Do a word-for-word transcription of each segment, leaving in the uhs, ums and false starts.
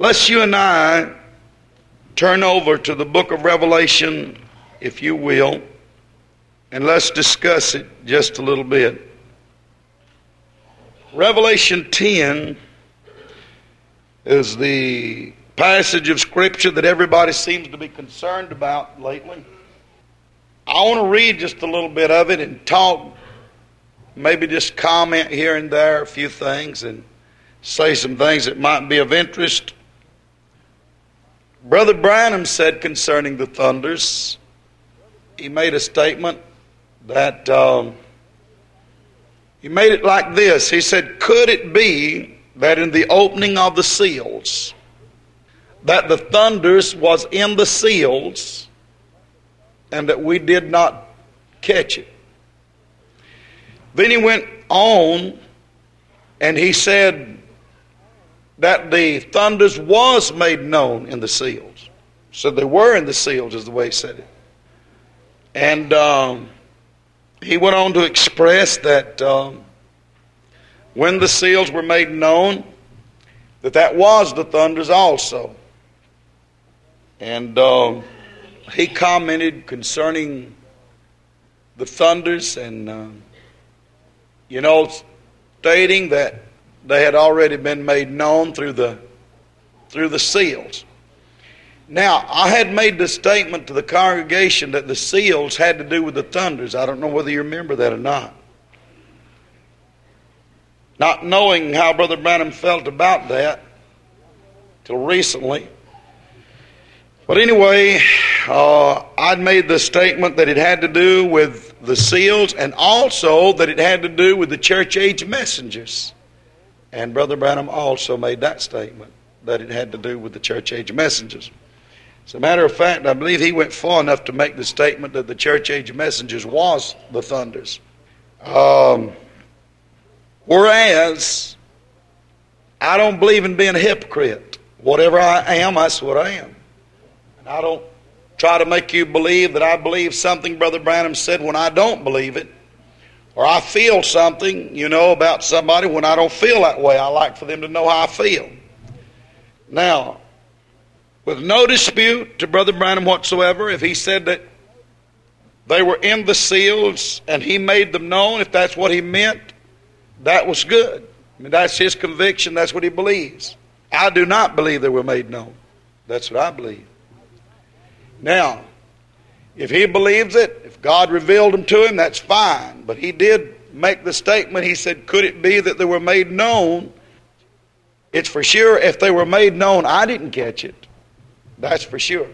Let's you and I turn over to the book of Revelation, if you will, and let's discuss it just a little bit. Revelation ten is the passage of Scripture that everybody seems to be concerned about lately. I want to read just a little bit of it and talk, maybe just comment here and there a few things and say some things that might be of interest. Brother Branham said concerning the thunders, he made a statement that um, he made it like this. He said, could it be that in the opening of the seals, that the thunders was in the seals and that we did not catch it? Then he went on and he said that the thunders was made known in the seals. So they were in the seals is the way he said it. And um, he went on to express that um, when the seals were made known, that that was the thunders also. And um, he commented concerning the thunders and, uh, you know, stating that they had already been made known through the through the seals. Now, I had made the statement to the congregation that the seals had to do with the thunders. I don't know whether you remember that or not. Not knowing how Brother Branham felt about that till recently. But anyway, uh, I'd made the statement that it had to do with the seals and also that it had to do with the church age messengers. And Brother Branham also made that statement, that it had to do with the church age messengers. As a matter of fact, I believe he went far enough to make the statement that the church age messengers was the thunders. Um, whereas, I don't believe in being a hypocrite. Whatever I am, that's what I am. And I don't try to make you believe that I believe something Brother Branham said when I don't believe it. Or I feel something, you know, about somebody when I don't feel that way. I like for them to know how I feel. Now, with no dispute to Brother Branham whatsoever, if he said that they were in the seals and he made them known, if that's what he meant, that was good. I mean, that's his conviction. That's what he believes. I do not believe they were made known. That's what I believe. Now, if he believes it, if God revealed them to him, that's fine. But he did make the statement. He said, could it be that they were made known? It's for sure if they were made known, I didn't catch it. That's for sure.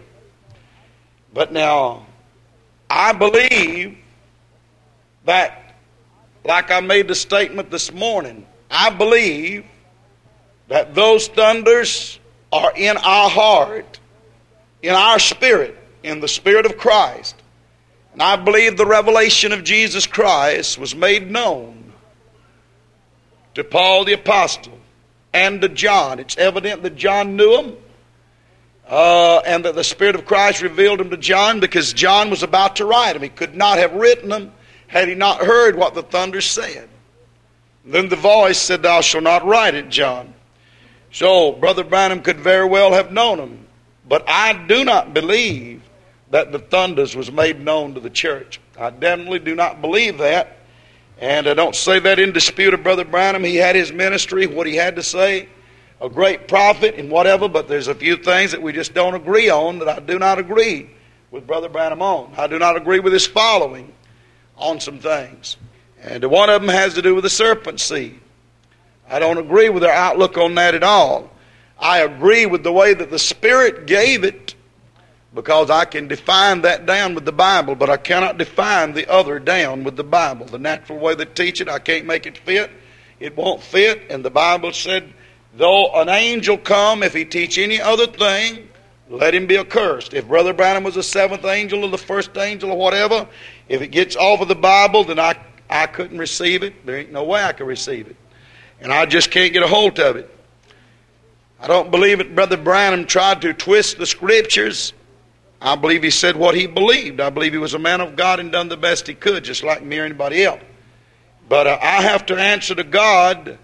But now, I believe that, like I made the statement this morning, I believe that those thunders are in our heart, in our spirit, in the Spirit of Christ. And I believe the revelation of Jesus Christ was made known to Paul the Apostle and to John. It's evident that John knew him, uh, and that the Spirit of Christ revealed him to John, because John was about to write them. He could not have written them had he not heard what the thunder said. Then the voice said, thou shalt not write it, John. So Brother Branham could very well have known him. But I do not believe that the thunders was made known to the church. I definitely do not believe that. And I don't say that in dispute of Brother Branham. He had his ministry, what he had to say, a great prophet and whatever, but there's a few things that we just don't agree on that I do not agree with Brother Branham on. I do not agree with his following on some things. And one of them has to do with the serpent seed. I don't agree with their outlook on that at all. I agree with the way that the Spirit gave it, because I can define that down with the Bible, but I cannot define the other down with the Bible. The natural way they teach it, I can't make it fit. It won't fit. And the Bible said, though an angel come, if he teach any other thing, let him be accursed. If Brother Branham was the seventh angel or the first angel or whatever, if it gets off of the Bible, then I, I couldn't receive it. There ain't no way I could receive it. And I just can't get a hold of it. I don't believe that Brother Branham tried to twist the Scriptures. I believe he said what he believed. I believe he was a man of God and done the best he could, just like me or anybody else. But uh, I have to answer to God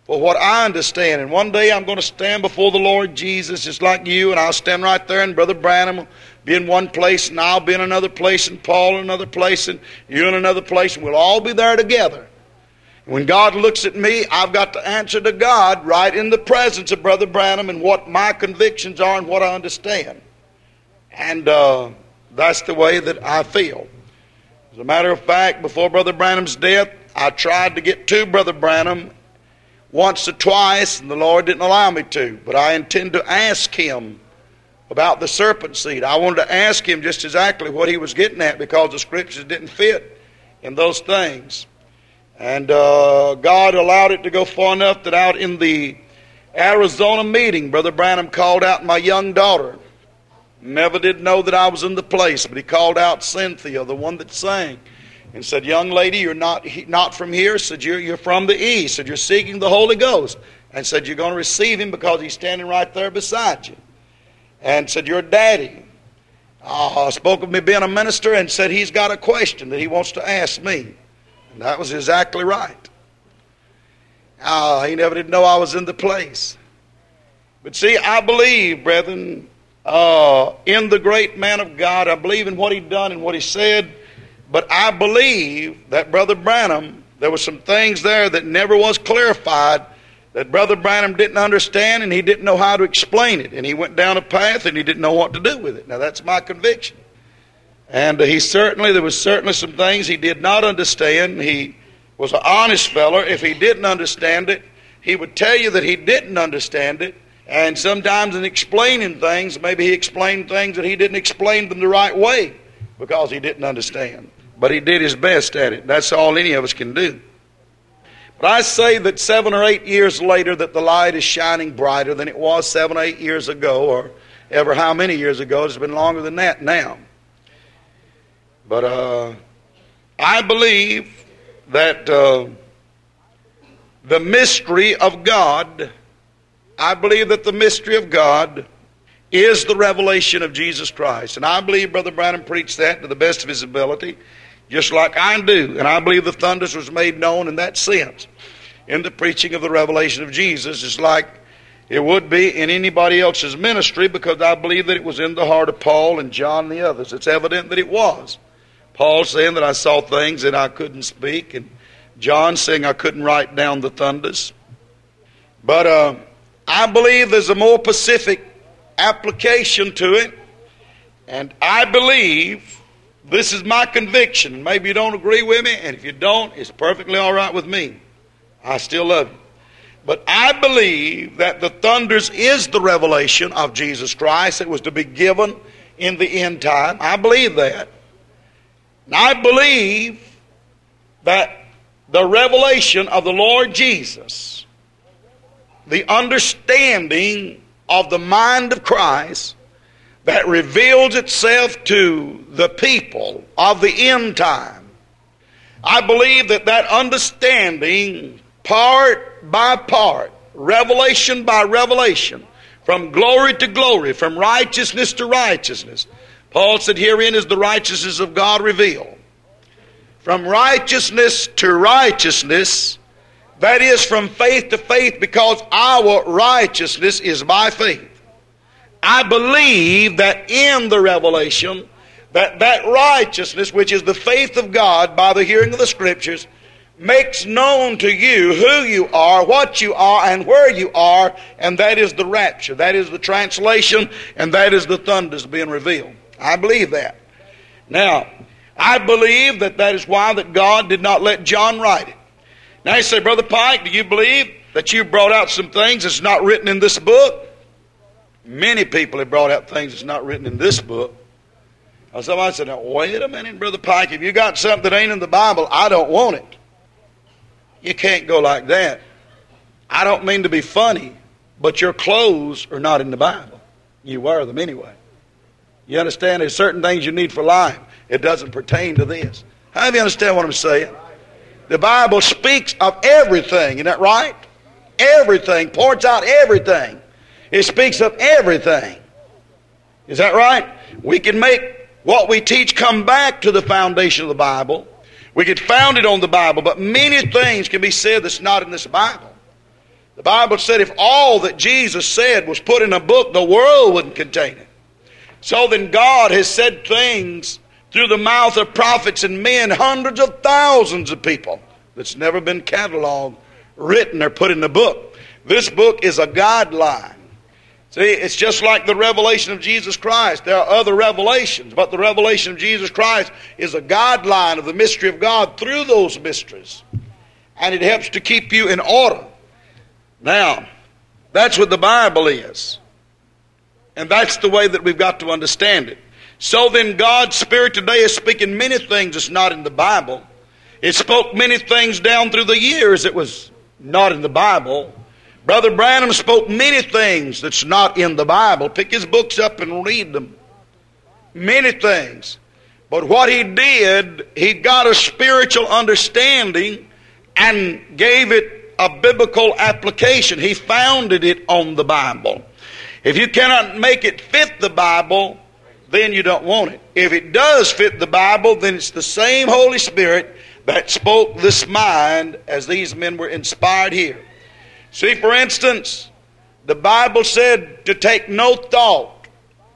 for what I understand. And one day I'm going to stand before the Lord Jesus just like you, and I'll stand right there, and Brother Branham will be in one place, and I'll be in another place, and Paul in another place, and you in another place, and we'll all be there together. And when God looks at me, I've got to answer to God right in the presence of Brother Branham and what my convictions are and what I understand. And uh, that's the way that I feel. As a matter of fact, before Brother Branham's death, I tried to get to Brother Branham once or twice, and the Lord didn't allow me to. But I intend to ask him about the serpent seed. I wanted to ask him just exactly what he was getting at, because the scriptures didn't fit in those things. And uh, God allowed it to go far enough that out in the Arizona meeting, Brother Branham called out my young daughter. Never did know that I was in the place, but he called out Cynthia, the one that sang, and said, "Young lady, you're not not from here." Said, you're, you're from the east. Said, "You're seeking the Holy Ghost." And said, "You're going to receive him because he's standing right there beside you." And said, "Your daddy uh, spoke of me being a minister and said he's got a question that he wants to ask me." And that was exactly right. Uh, he never did know I was in the place. But see, I believe, brethren, uh, in the great man of God. I believe in what he done and what he said. But I believe that Brother Branham, there were some things there that never was clarified, that Brother Branham didn't understand, and he didn't know how to explain it. And he went down a path and he didn't know what to do with it. Now that's my conviction. And he certainly, there was certainly some things he did not understand. He was an honest fellow. If he didn't understand it, he would tell you that he didn't understand it. And sometimes in explaining things, maybe he explained things that he didn't explain them the right way because he didn't understand. But he did his best at it. That's all any of us can do. But I say that seven or eight years later that the light is shining brighter than it was seven or eight years ago, or ever how many years ago. It's been longer than that now. But uh, I believe that uh, the mystery of God, I believe that the mystery of God is the revelation of Jesus Christ. And I believe Brother Branham preached that to the best of his ability, just like I do. And I believe the thunders was made known in that sense, in the preaching of the revelation of Jesus, just like it would be in anybody else's ministry, because I believe that it was in the heart of Paul and John and the others. It's evident that it was. Paul saying that I saw things that I couldn't speak, and John saying I couldn't write down the thunders. But uh, I believe there's a more specific application to it, and I believe, this is my conviction. Maybe you don't agree with me, and if you don't, it's perfectly all right with me. I still love you. But I believe that the thunders is the revelation of Jesus Christ that was to be given in the end time. I believe that. And I believe that the revelation of the Lord Jesus, the understanding of the mind of Christ that reveals itself to the people of the end time, I believe that that understanding, part by part, revelation by revelation, from glory to glory, from righteousness to righteousness. Paul said, herein is the righteousness of God revealed. From righteousness to righteousness, that is from faith to faith, because our righteousness is by faith. I believe that in the revelation, that that righteousness, which is the faith of God by the hearing of the Scriptures, makes known to you who you are, what you are, and where you are, and that is the rapture. That is the translation, and that is the thunders being revealed. I believe that. Now, I believe that that is why that God did not let John write it. Now you say, Brother Pike, do you believe that you brought out some things that's not written in this book? Many people have brought out things that's not written in this book. Now somebody said, now, wait a minute, Brother Pike, if you got something that ain't in the Bible, I don't want it. You can't go like that. I don't mean to be funny, but your clothes are not in the Bible. You wear them anyway. You understand there's certain things you need for life. It doesn't pertain to this. How do you understand what I'm saying? The Bible speaks of everything. Isn't that right? Everything. Points out everything. It speaks of everything. Is that right? We can make what we teach come back to the foundation of the Bible. We can found it on the Bible, but many things can be said that's not in this Bible. The Bible said if all that Jesus said was put in a book, the world wouldn't contain it. So then God has said things through the mouth of prophets and men, hundreds of thousands of people, that's never been cataloged, written, or put in the book. This book is a guideline. See, it's just like the revelation of Jesus Christ. There are other revelations, but the revelation of Jesus Christ is a guideline of the mystery of God through those mysteries. And it helps to keep you in order. Now, that's what the Bible is. And that's the way that we've got to understand it. So then God's Spirit today is speaking many things that's not in the Bible. It spoke many things down through the years that was not in the Bible. Brother Branham spoke many things that's not in the Bible. Pick his books up and read them. Many things. But what he did, he got a spiritual understanding and gave it a biblical application. He founded it on the Bible. If you cannot make it fit the Bible, then you don't want it. If it does fit the Bible, then it's the same Holy Spirit that spoke this mind as these men were inspired here. See, for instance, the Bible said to take no thought.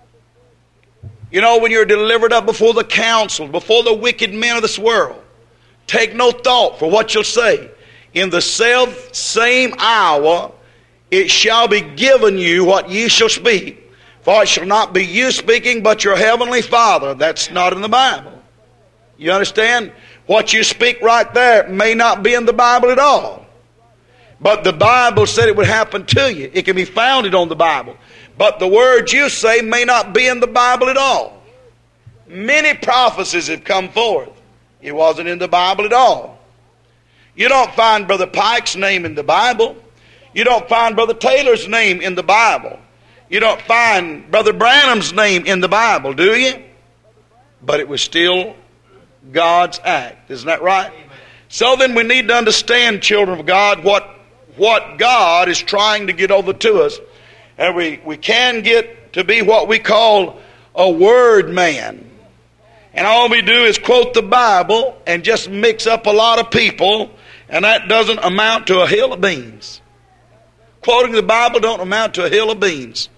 You know, when you're delivered up before the council, before the wicked men of this world, take no thought for what you'll say. In the self same hour, it shall be given you what ye shall speak. For it shall not be you speaking, but your heavenly Father. That's not in the Bible. You understand? What you speak right there may not be in the Bible at all. But the Bible said it would happen to you. It can be founded on the Bible. But the words you say may not be in the Bible at all. Many prophecies have come forth. It wasn't in the Bible at all. You don't find Brother Pike's name in the Bible. You don't find Brother Taylor's name in the Bible. You don't find Brother Branham's name in the Bible, do you? But it was still God's act. Isn't that right? So then we need to understand, children of God, what, what God is trying to get over to us. And we, we can get to be what we call a word man. And all we do is quote the Bible and just mix up a lot of people, and that doesn't amount to a hill of beans. Quoting the Bible don't amount to a hill of beans.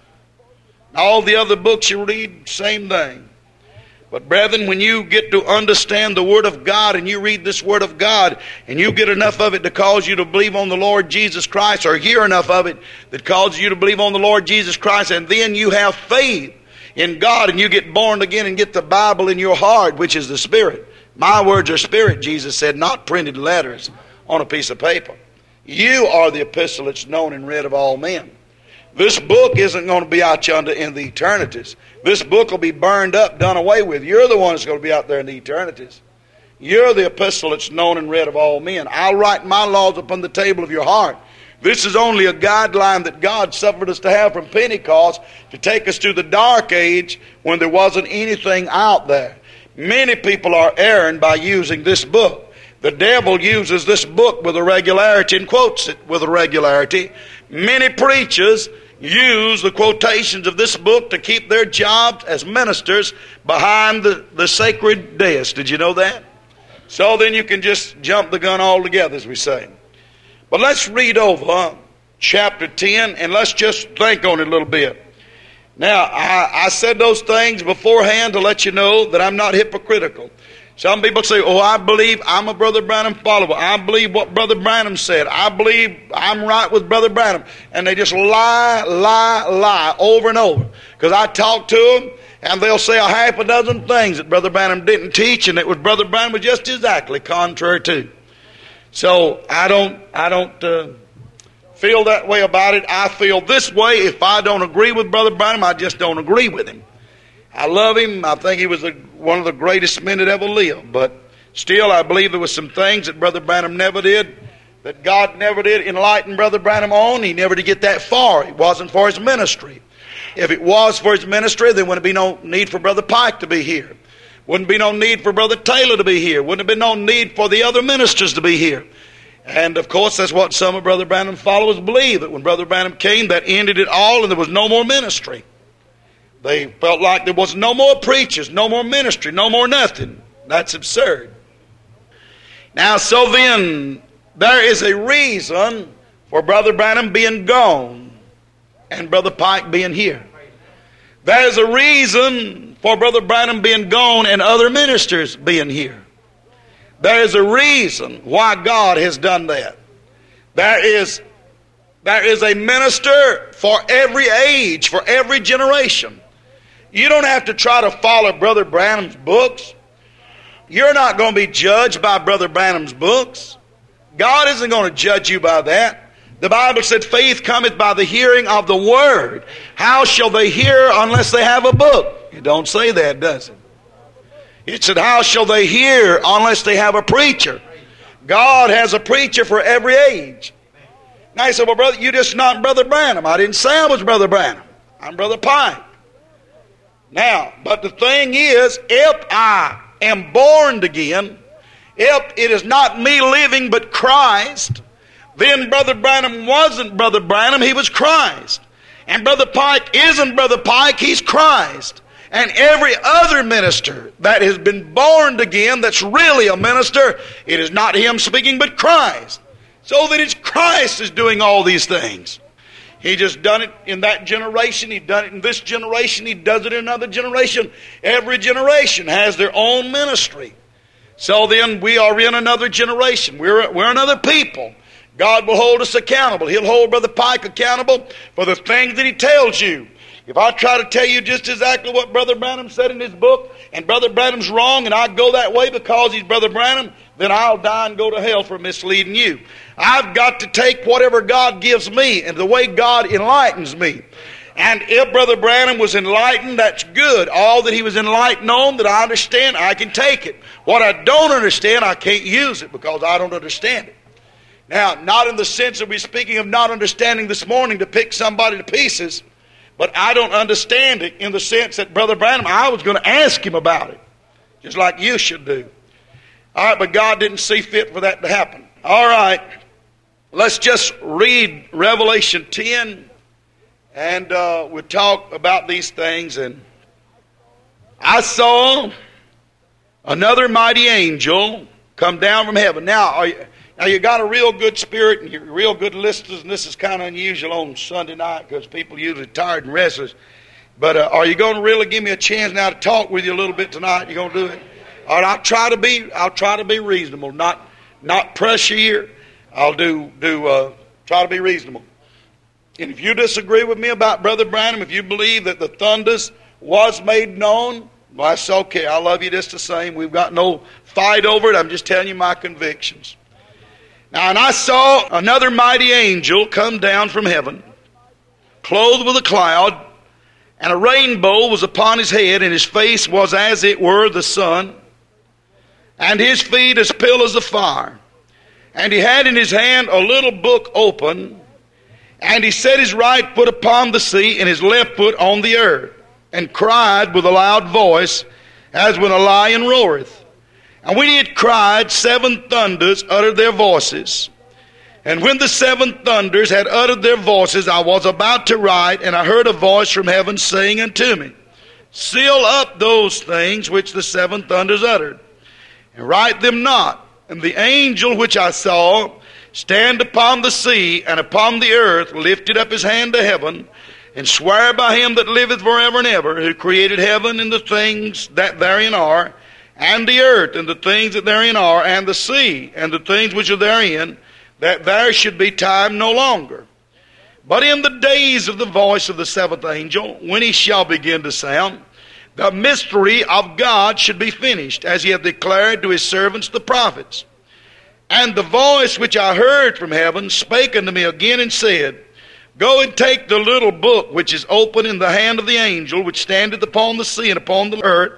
All the other books you read, same thing. But brethren, when you get to understand the Word of God and you read this Word of God and you get enough of it to cause you to believe on the Lord Jesus Christ, or hear enough of it that causes you to believe on the Lord Jesus Christ, and then you have faith in God and you get born again and get the Bible in your heart, which is the Spirit. My words are spirit, Jesus said, not printed letters on a piece of paper. You are the epistle that's known and read of all men. This book isn't going to be out yonder in the eternities. This book will be burned up, done away with. You're the one that's going to be out there in the eternities. You're the epistle that's known and read of all men. I'll write my laws upon the table of your heart. This is only a guideline that God suffered us to have from Pentecost to take us to the dark age when there wasn't anything out there. Many people are erring by using this book. The devil uses this book with a regularity and quotes it with a regularity. Many preachers use the quotations of this book to keep their jobs as ministers behind the, the sacred desk. Did you know that? So then you can just jump the gun altogether, as we say. But let's read over chapter ten and let's just think on it a little bit. Now, I, I said those things beforehand to let you know that I'm not hypocritical. Some people say, oh, I believe I'm a Brother Branham follower. I believe what Brother Branham said. I believe I'm right with Brother Branham. And they just lie, lie, lie over and over. Because I talk to them, and they'll say a half a dozen things that Brother Branham didn't teach, and it was Brother Branham was just exactly contrary to. So I don't, I don't uh, feel that way about it. I feel this way. If I don't agree with Brother Branham, I just don't agree with him. I love him. I think he was a, one of the greatest men that ever lived. But still, I believe there were some things that Brother Branham never did, that God never did enlighten Brother Branham on. He never did get that far. It wasn't for his ministry. If it was for his ministry, there wouldn't be no need for Brother Pike to be here. Wouldn't be no need for Brother Taylor to be here. Wouldn't have been no need for the other ministers to be here. And, of course, that's what some of Brother Branham's followers believe, that when Brother Branham came, that ended it all and there was no more ministry. They felt like there was no more preachers, no more ministry, no more nothing. That's absurd. Now, so then, there is a reason for Brother Branham being gone and Brother Pike being here. There's a reason for Brother Branham being gone and other ministers being here. There is a reason why God has done that. There is, there is a minister for every age, for every generation. You don't have to try to follow Brother Branham's books. You're not going to be judged by Brother Branham's books. God isn't going to judge you by that. The Bible said faith cometh by the hearing of the word. How shall they hear unless they have a book? It don't say that, does it? It said, how shall they hear unless they have a preacher? God has a preacher for every age. Now you say, well, brother, you're just not Brother Branham. I didn't say I was Brother Branham. I'm Brother Pike. Now, but the thing is, if I am born again, if it is not me living but Christ, then Brother Branham wasn't Brother Branham, he was Christ. And Brother Pike isn't Brother Pike, he's Christ. And every other minister that has been born again that's really a minister, it is not him speaking but Christ. So that it's Christ is doing all these things. He just done it in that generation, he done it in this generation, he does it in another generation. Every generation has their own ministry. So then we are in another generation. We're, we're another people. God will hold us accountable. He'll hold Brother Pike accountable for the things that he tells you. If I try to tell you just exactly what Brother Branham said in his book, and Brother Branham's wrong, and I go that way because he's Brother Branham, then I'll die and go to hell for misleading you. I've got to take whatever God gives me and the way God enlightens me. And if Brother Branham was enlightened, that's good. All that he was enlightened on that I understand, I can take it. What I don't understand, I can't use it because I don't understand it. Now, not in the sense that we're speaking of not understanding this morning to pick somebody to pieces, but I don't understand it in the sense that Brother Branham, I was going to ask him about it, just like you should do. All right, but God didn't see fit for that to happen. All right, let's just read Revelation ten, and uh, we'll talk about these things. And I saw another mighty angel come down from heaven. Now, are you... Now, you got a real good spirit and you're real good listeners, and this is kind of unusual on Sunday night because people are usually tired and restless. But uh, are you going to really give me a chance now to talk with you a little bit tonight? You going to do it? All right, I'll try to be. I'll try to be reasonable, not not pressure you. I'll do do uh, try to be reasonable. And if you disagree with me about Brother Branham, if you believe that the thunders was made known, well, that's okay. I love you just the same. We've got no fight over it. I'm just telling you my convictions. Now, and I saw another mighty angel come down from heaven, clothed with a cloud, and a rainbow was upon his head, and his face was as it were the sun, and his feet as pillars of fire. And he had in his hand a little book open, and he set his right foot upon the sea, and his left foot on the earth, and cried with a loud voice, as when a lion roareth. And when he had cried, seven thunders uttered their voices. And when the seven thunders had uttered their voices, I was about to write, and I heard a voice from heaven saying unto me, seal up those things which the seven thunders uttered, and write them not. And the angel which I saw stand upon the sea and upon the earth lifted up his hand to heaven, and sware by him that liveth forever and ever, who created heaven and the things that therein are, and the earth, and the things that therein are, and the sea, and the things which are therein, that there should be time no longer. But in the days of the voice of the seventh angel, when he shall begin to sound, the mystery of God should be finished, as he hath declared to his servants the prophets. And the voice which I heard from heaven spake unto me again, and said, go and take the little book which is open in the hand of the angel, which standeth upon the sea and upon the earth.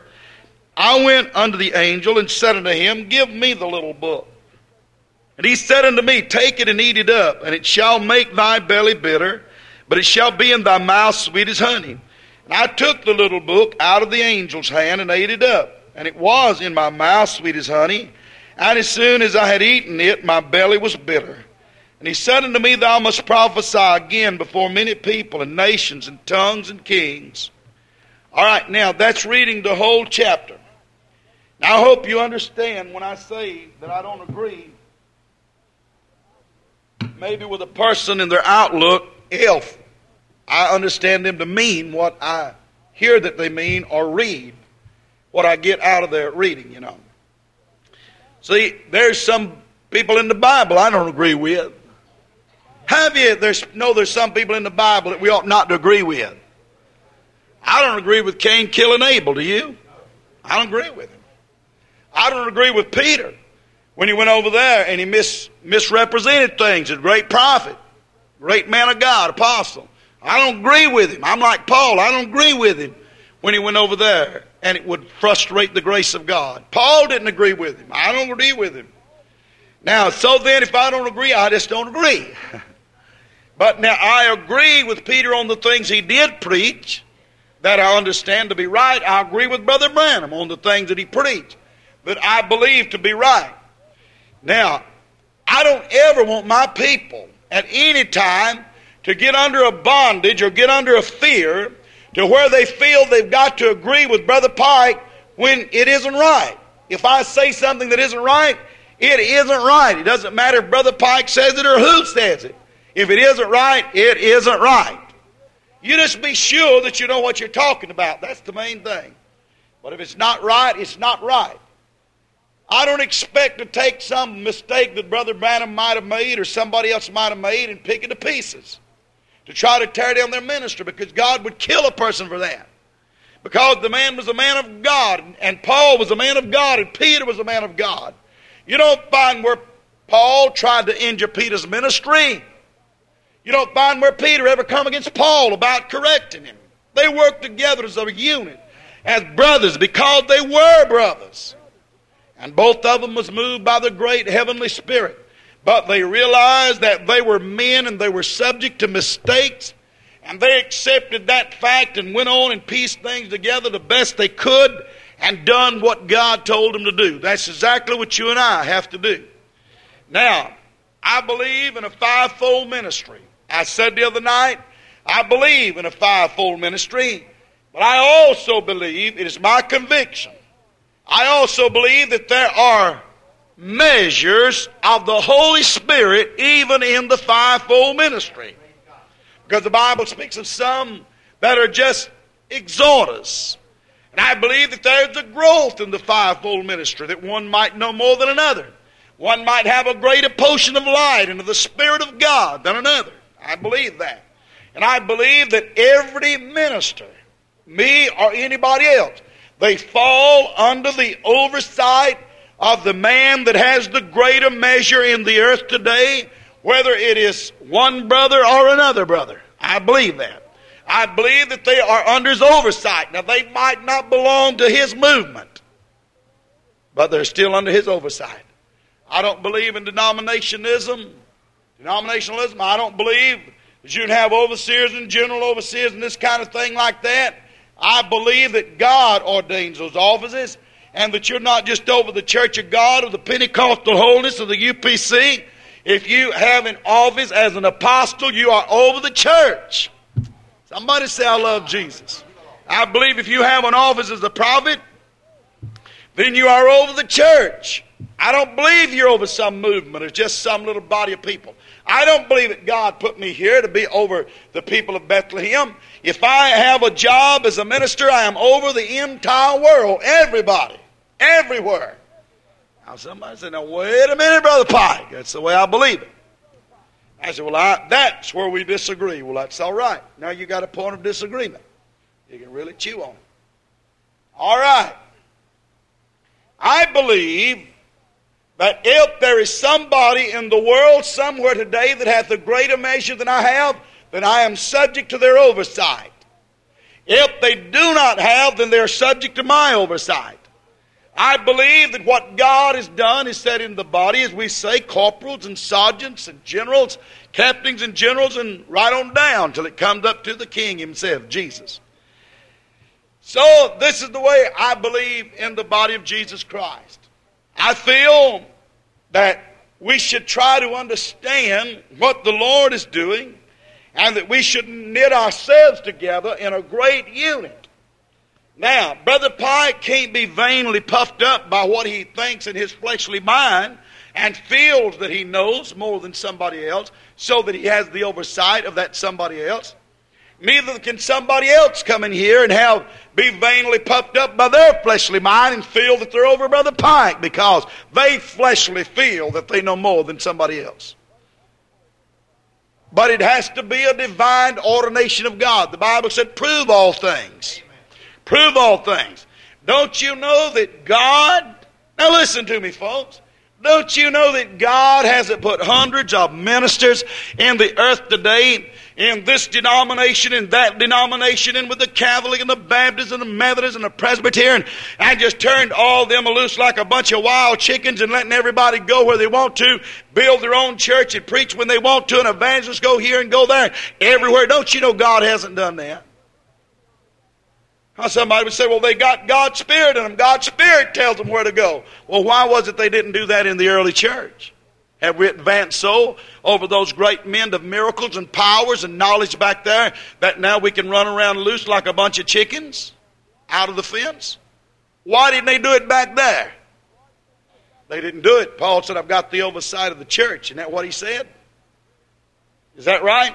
I went unto the angel and said unto him, give me the little book. And he said unto me, take it and eat it up, and it shall make thy belly bitter, but it shall be in thy mouth sweet as honey. And I took the little book out of the angel's hand and ate it up, and it was in my mouth sweet as honey. And as soon as I had eaten it, my belly was bitter. And he said unto me, thou must prophesy again before many people and nations and tongues and kings. All right, now that's reading the whole chapter. Now, I hope you understand when I say that I don't agree maybe with a person in their outlook, if I understand them to mean what I hear that they mean or read what I get out of their reading, you know. See, there's some people in the Bible I don't agree with. Have you there's, know there's some people in the Bible that we ought not to agree with? I don't agree with Cain killing Abel, do you? I don't agree with him. I don't agree with Peter when he went over there and he mis, misrepresented things. A great prophet, great man of God, apostle. I don't agree with him. I'm like Paul. I don't agree with him when he went over there and it would frustrate the grace of God. Paul didn't agree with him. I don't agree with him. Now, so then, if I don't agree, I just don't agree. But now I agree with Peter on the things he did preach that I understand to be right. I agree with Brother Branham on the things that he preached that I believe to be right. Now, I don't ever want my people at any time to get under a bondage or get under a fear to where they feel they've got to agree with Brother Pike when it isn't right. If I say something that isn't right, it isn't right. It doesn't matter if Brother Pike says it or who says it. If it isn't right, it isn't right. You just be sure that you know what you're talking about. That's the main thing. But if it's not right, it's not right. I don't expect to take some mistake that Brother Branham might have made or somebody else might have made and pick it to pieces to try to tear down their ministry, because God would kill a person for that. Because the man was a man of God, and Paul was a man of God, and Peter was a man of God. You don't find where Paul tried to injure Peter's ministry. You don't find where Peter ever come against Paul about correcting him. They worked together as a unit, as brothers, because they were brothers. And both of them was moved by the great heavenly Spirit. But they realized that they were men and they were subject to mistakes. And they accepted that fact and went on and pieced things together the best they could and done what God told them to do. That's exactly what you and I have to do. Now, I believe in a fivefold ministry. I said the other night, I believe in a fivefold ministry, but I also believe, it is my conviction, I also believe that there are measures of the Holy Spirit even in the fivefold ministry. Because the Bible speaks of some that are just exhorters. And I believe that there's a growth in the fivefold ministry, that one might know more than another. One might have a greater portion of light into the Spirit of God than another. I believe that. And I believe that every minister, me or anybody else, they fall under the oversight of the man that has the greater measure in the earth today, whether it is one brother or another brother. I believe that. I believe that they are under his oversight. Now, they might not belong to his movement, but they're still under his oversight. I don't believe in denominationism. Denominationalism, I don't believe that you can have overseers and general overseers and this kind of thing like that. I believe that God ordains those offices, and that you're not just over the Church of God or the Pentecostal Holiness or the U P C. If you have an office as an apostle, you are over the church. Somebody say, I love Jesus. I believe if you have an office as a prophet, then you are over the church. I don't believe you're over some movement or just some little body of people. I don't believe that God put me here to be over the people of Bethlehem. If I have a job as a minister, I am over the entire world. Everybody. Everywhere. Now somebody said, now wait a minute, Brother Pike. That's the way I believe it. I said, well, I, that's where we disagree. Well, that's all right. Now you got a point of disagreement. You can really chew on it. All right. I believe that if there is somebody in the world somewhere today that hath a greater measure than I have, then I am subject to their oversight. If they do not have, then they are subject to my oversight. I believe that what God has done is set in the body, as we say, corporals and sergeants and generals, captains and generals, and right on down till it comes up to the King himself, Jesus. So this is the way I believe in the body of Jesus Christ. I feel that we should try to understand what the Lord is doing, and that we should knit ourselves together in a great unit. Now, Brother Pike can't be vainly puffed up by what he thinks in his fleshly mind and feels that he knows more than somebody else, so that he has the oversight of that somebody else. Neither can somebody else come in here and have be vainly puffed up by their fleshly mind and feel that they're over Brother Pike because they fleshly feel that they know more than somebody else. But it has to be a divine ordination of God. The Bible said, prove all things. Prove all things. Don't you know that God, now listen to me folks, don't you know that God hasn't put hundreds of ministers in the earth today, in this denomination, in that denomination, and with the Catholic and the Baptist and the Methodist and the Presbyterian, and just turned all them loose like a bunch of wild chickens and letting everybody go where they want to, build their own church and preach when they want to, and evangelists go here and go there, everywhere. Don't you know God hasn't done that? How somebody would say, well, they got God's Spirit in them. God's Spirit tells them where to go. Well, why was it they didn't do that in the early church? Have we advanced so over those great men of miracles and powers and knowledge back there that now we can run around loose like a bunch of chickens out of the fence? Why didn't they do it back there? They didn't do it. Paul said, I've got the oversight of the church. Isn't that what he said? Is that right?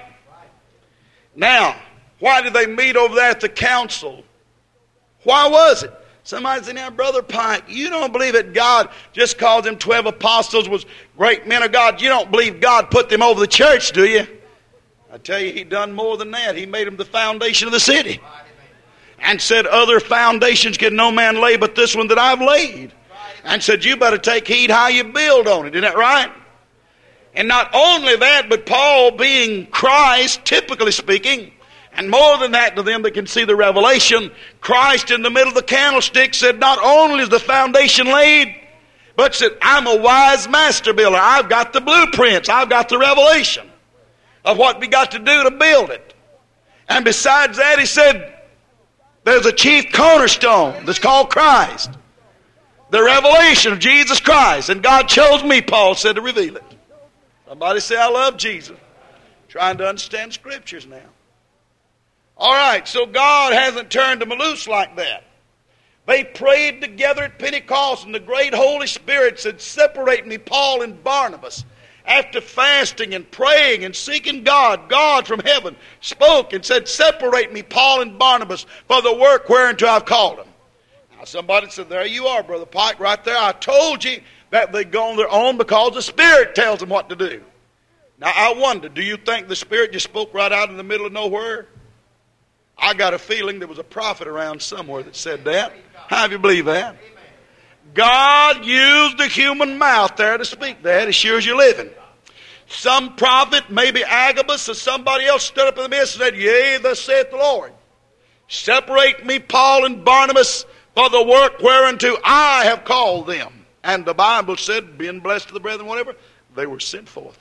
Now, why did they meet over there at the council? Why was it? Somebody said, now, Brother Pike, you don't believe that God just called them twelve apostles was great men of God. You don't believe God put them over the church, do you? I tell you, he done more than that. He made them the foundation of the city. And said, other foundations can no man lay but this one that I've laid. And said, you better take heed how you build on it. Isn't that right? And not only that, but Paul being Christ, typically speaking, and more than that, to them that can see the revelation, Christ in the middle of the candlestick said, not only is the foundation laid, but said, I'm a wise master builder. I've got the blueprints. I've got the revelation of what we got to do to build it. And besides that, he said, there's a chief cornerstone that's called Christ. The revelation of Jesus Christ. And God chose me, Paul said, to reveal it. Somebody say, I love Jesus. Trying to understand scriptures now. All right, so God hasn't turned them loose like that. They prayed together at Pentecost, and the great Holy Spirit said, separate me, Paul and Barnabas. After fasting and praying and seeking God, God from heaven spoke and said, separate me, Paul and Barnabas, for the work whereunto I've called them. Now somebody said, there you are, Brother Pike, right there. I told you that they go on their own because the Spirit tells them what to do. Now I wonder, do you think the Spirit just spoke right out in the middle of nowhere? I got a feeling there was a prophet around somewhere that said that. How do you believe that? God used the human mouth there to speak that as sure as you're living. Some prophet, maybe Agabus or somebody else, stood up in the midst and said, yea, thus saith the Lord. Separate me, Paul and Barnabas, for the work whereunto I have called them. And the Bible said, being blessed to the brethren, whatever, they were sent forth.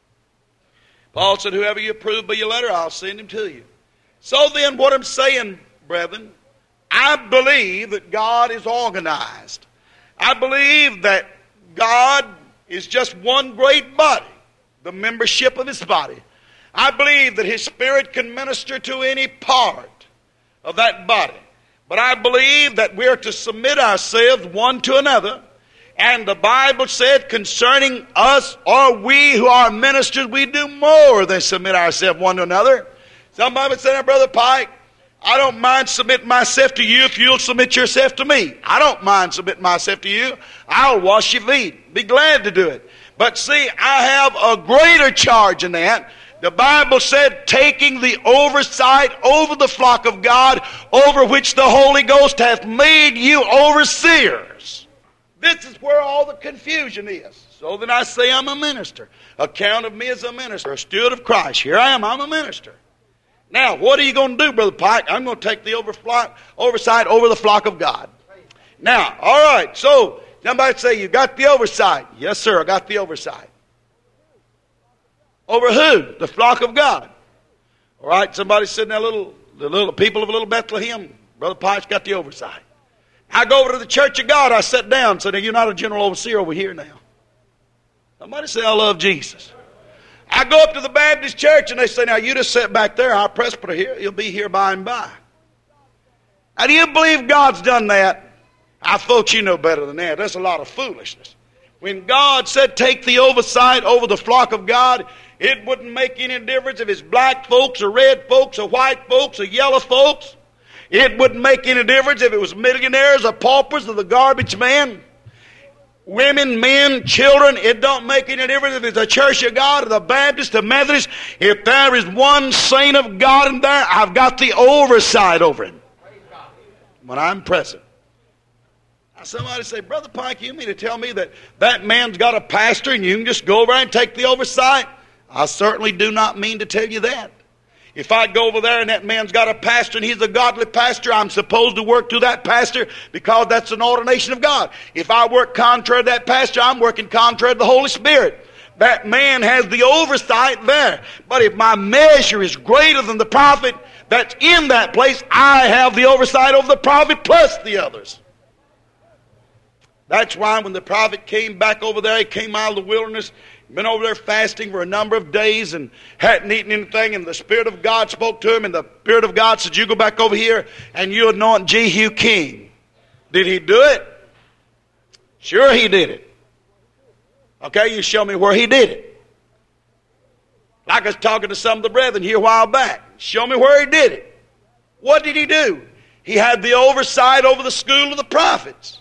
Paul said, whoever you approve by your letter, I'll send him to you. So then, what I'm saying, brethren, I believe that God is organized. I believe that God is just one great body, the membership of his body. I believe that his Spirit can minister to any part of that body. But I believe that we are to submit ourselves one to another. And the Bible said concerning us, or we who are ministers, we do more than submit ourselves one to another. Somebody would say, now, Brother Pike, I don't mind submitting myself to you if you'll submit yourself to me. I don't mind submitting myself to you. I'll wash your feet. Be glad to do it. But see, I have a greater charge in that. The Bible said, taking the oversight over the flock of God, over which the Holy Ghost hath made you overseers. This is where all the confusion is. So then I say I'm a minister. Account of me as a minister, a steward of Christ. Here I am, I'm a minister. Now, what are you going to do, Brother Pike? I'm going to take the oversight over the flock of God. Now, all right, so somebody say, you got the oversight. Yes, sir, I got the oversight. Over who? The flock of God. All right, somebody said, now, little, the little people of Little Bethlehem, Brother Pike's got the oversight. I go over to the church of God, I sit down and say, now, you're not a general overseer over here now. Somebody say, I love Jesus. I go up to the Baptist church and they say, now you just sit back there, our presbyter here, you'll be here by and by. Now do you believe God's done that? I folks, you know better than that. That's a lot of foolishness. When God said take the oversight over the flock of God, it wouldn't make any difference if it's black folks or red folks or white folks or yellow folks. It wouldn't make any difference if it was millionaires or paupers or the garbage man. Women, men, children, it don't make any difference if it's the Church of God or the Baptist or Methodist. If there is one saint of God in there, I've got the oversight over him when I'm present. Now somebody say, Brother Pike, you mean to tell me that that man's got a pastor and you can just go over there and take the oversight? I certainly do not mean to tell you that. If I go over there and that man's got a pastor and he's a godly pastor, I'm supposed to work through that pastor because that's an ordination of God. If I work contrary to that pastor, I'm working contrary to the Holy Spirit. That man has the oversight there. But if my measure is greater than the prophet that's in that place, I have the oversight over the prophet plus the others. That's why when the prophet came back over there, he came out of the wilderness, been over there fasting for a number of days and hadn't eaten anything, and the Spirit of God spoke to him, and the Spirit of God said, you go back over here and you anoint Jehu king. Did he do it? Sure he did it. Okay, you show me where he did it. Like I was talking to some of the brethren here a while back. Show me where he did it. What did he do? He had the oversight over the school of the prophets.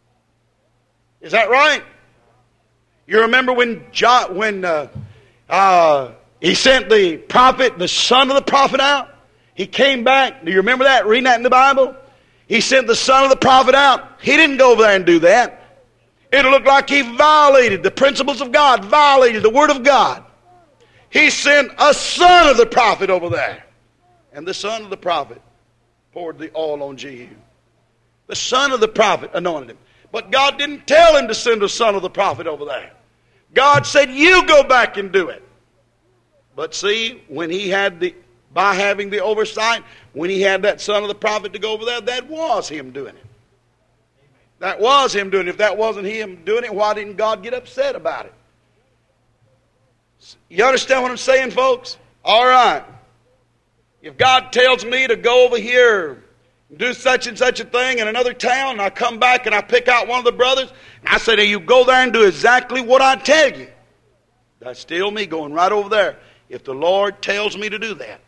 Is that right? You remember when John, when uh, uh, he sent the prophet, the son of the prophet out? He came back. Do you remember that? Reading that in the Bible? He sent the son of the prophet out. He didn't go over there and do that. It looked like he violated the principles of God, violated the word of God. He sent a son of the prophet over there. And the son of the prophet poured the oil on Jehu. The son of the prophet anointed him. But God didn't tell him to send a son of the prophet over there. God said, you go back and do it. But see, when he had the, by having the oversight, when he had that son of the prophet to go over there, that was him doing it. That was him doing it. If that wasn't him doing it, why didn't God get upset about it? You understand what I'm saying, folks? All right. If God tells me to go over here do such and such a thing in another town, and I come back and I pick out one of the brothers, and I say, now you go there and do exactly what I tell you. That's still me going right over there if the Lord tells me to do that.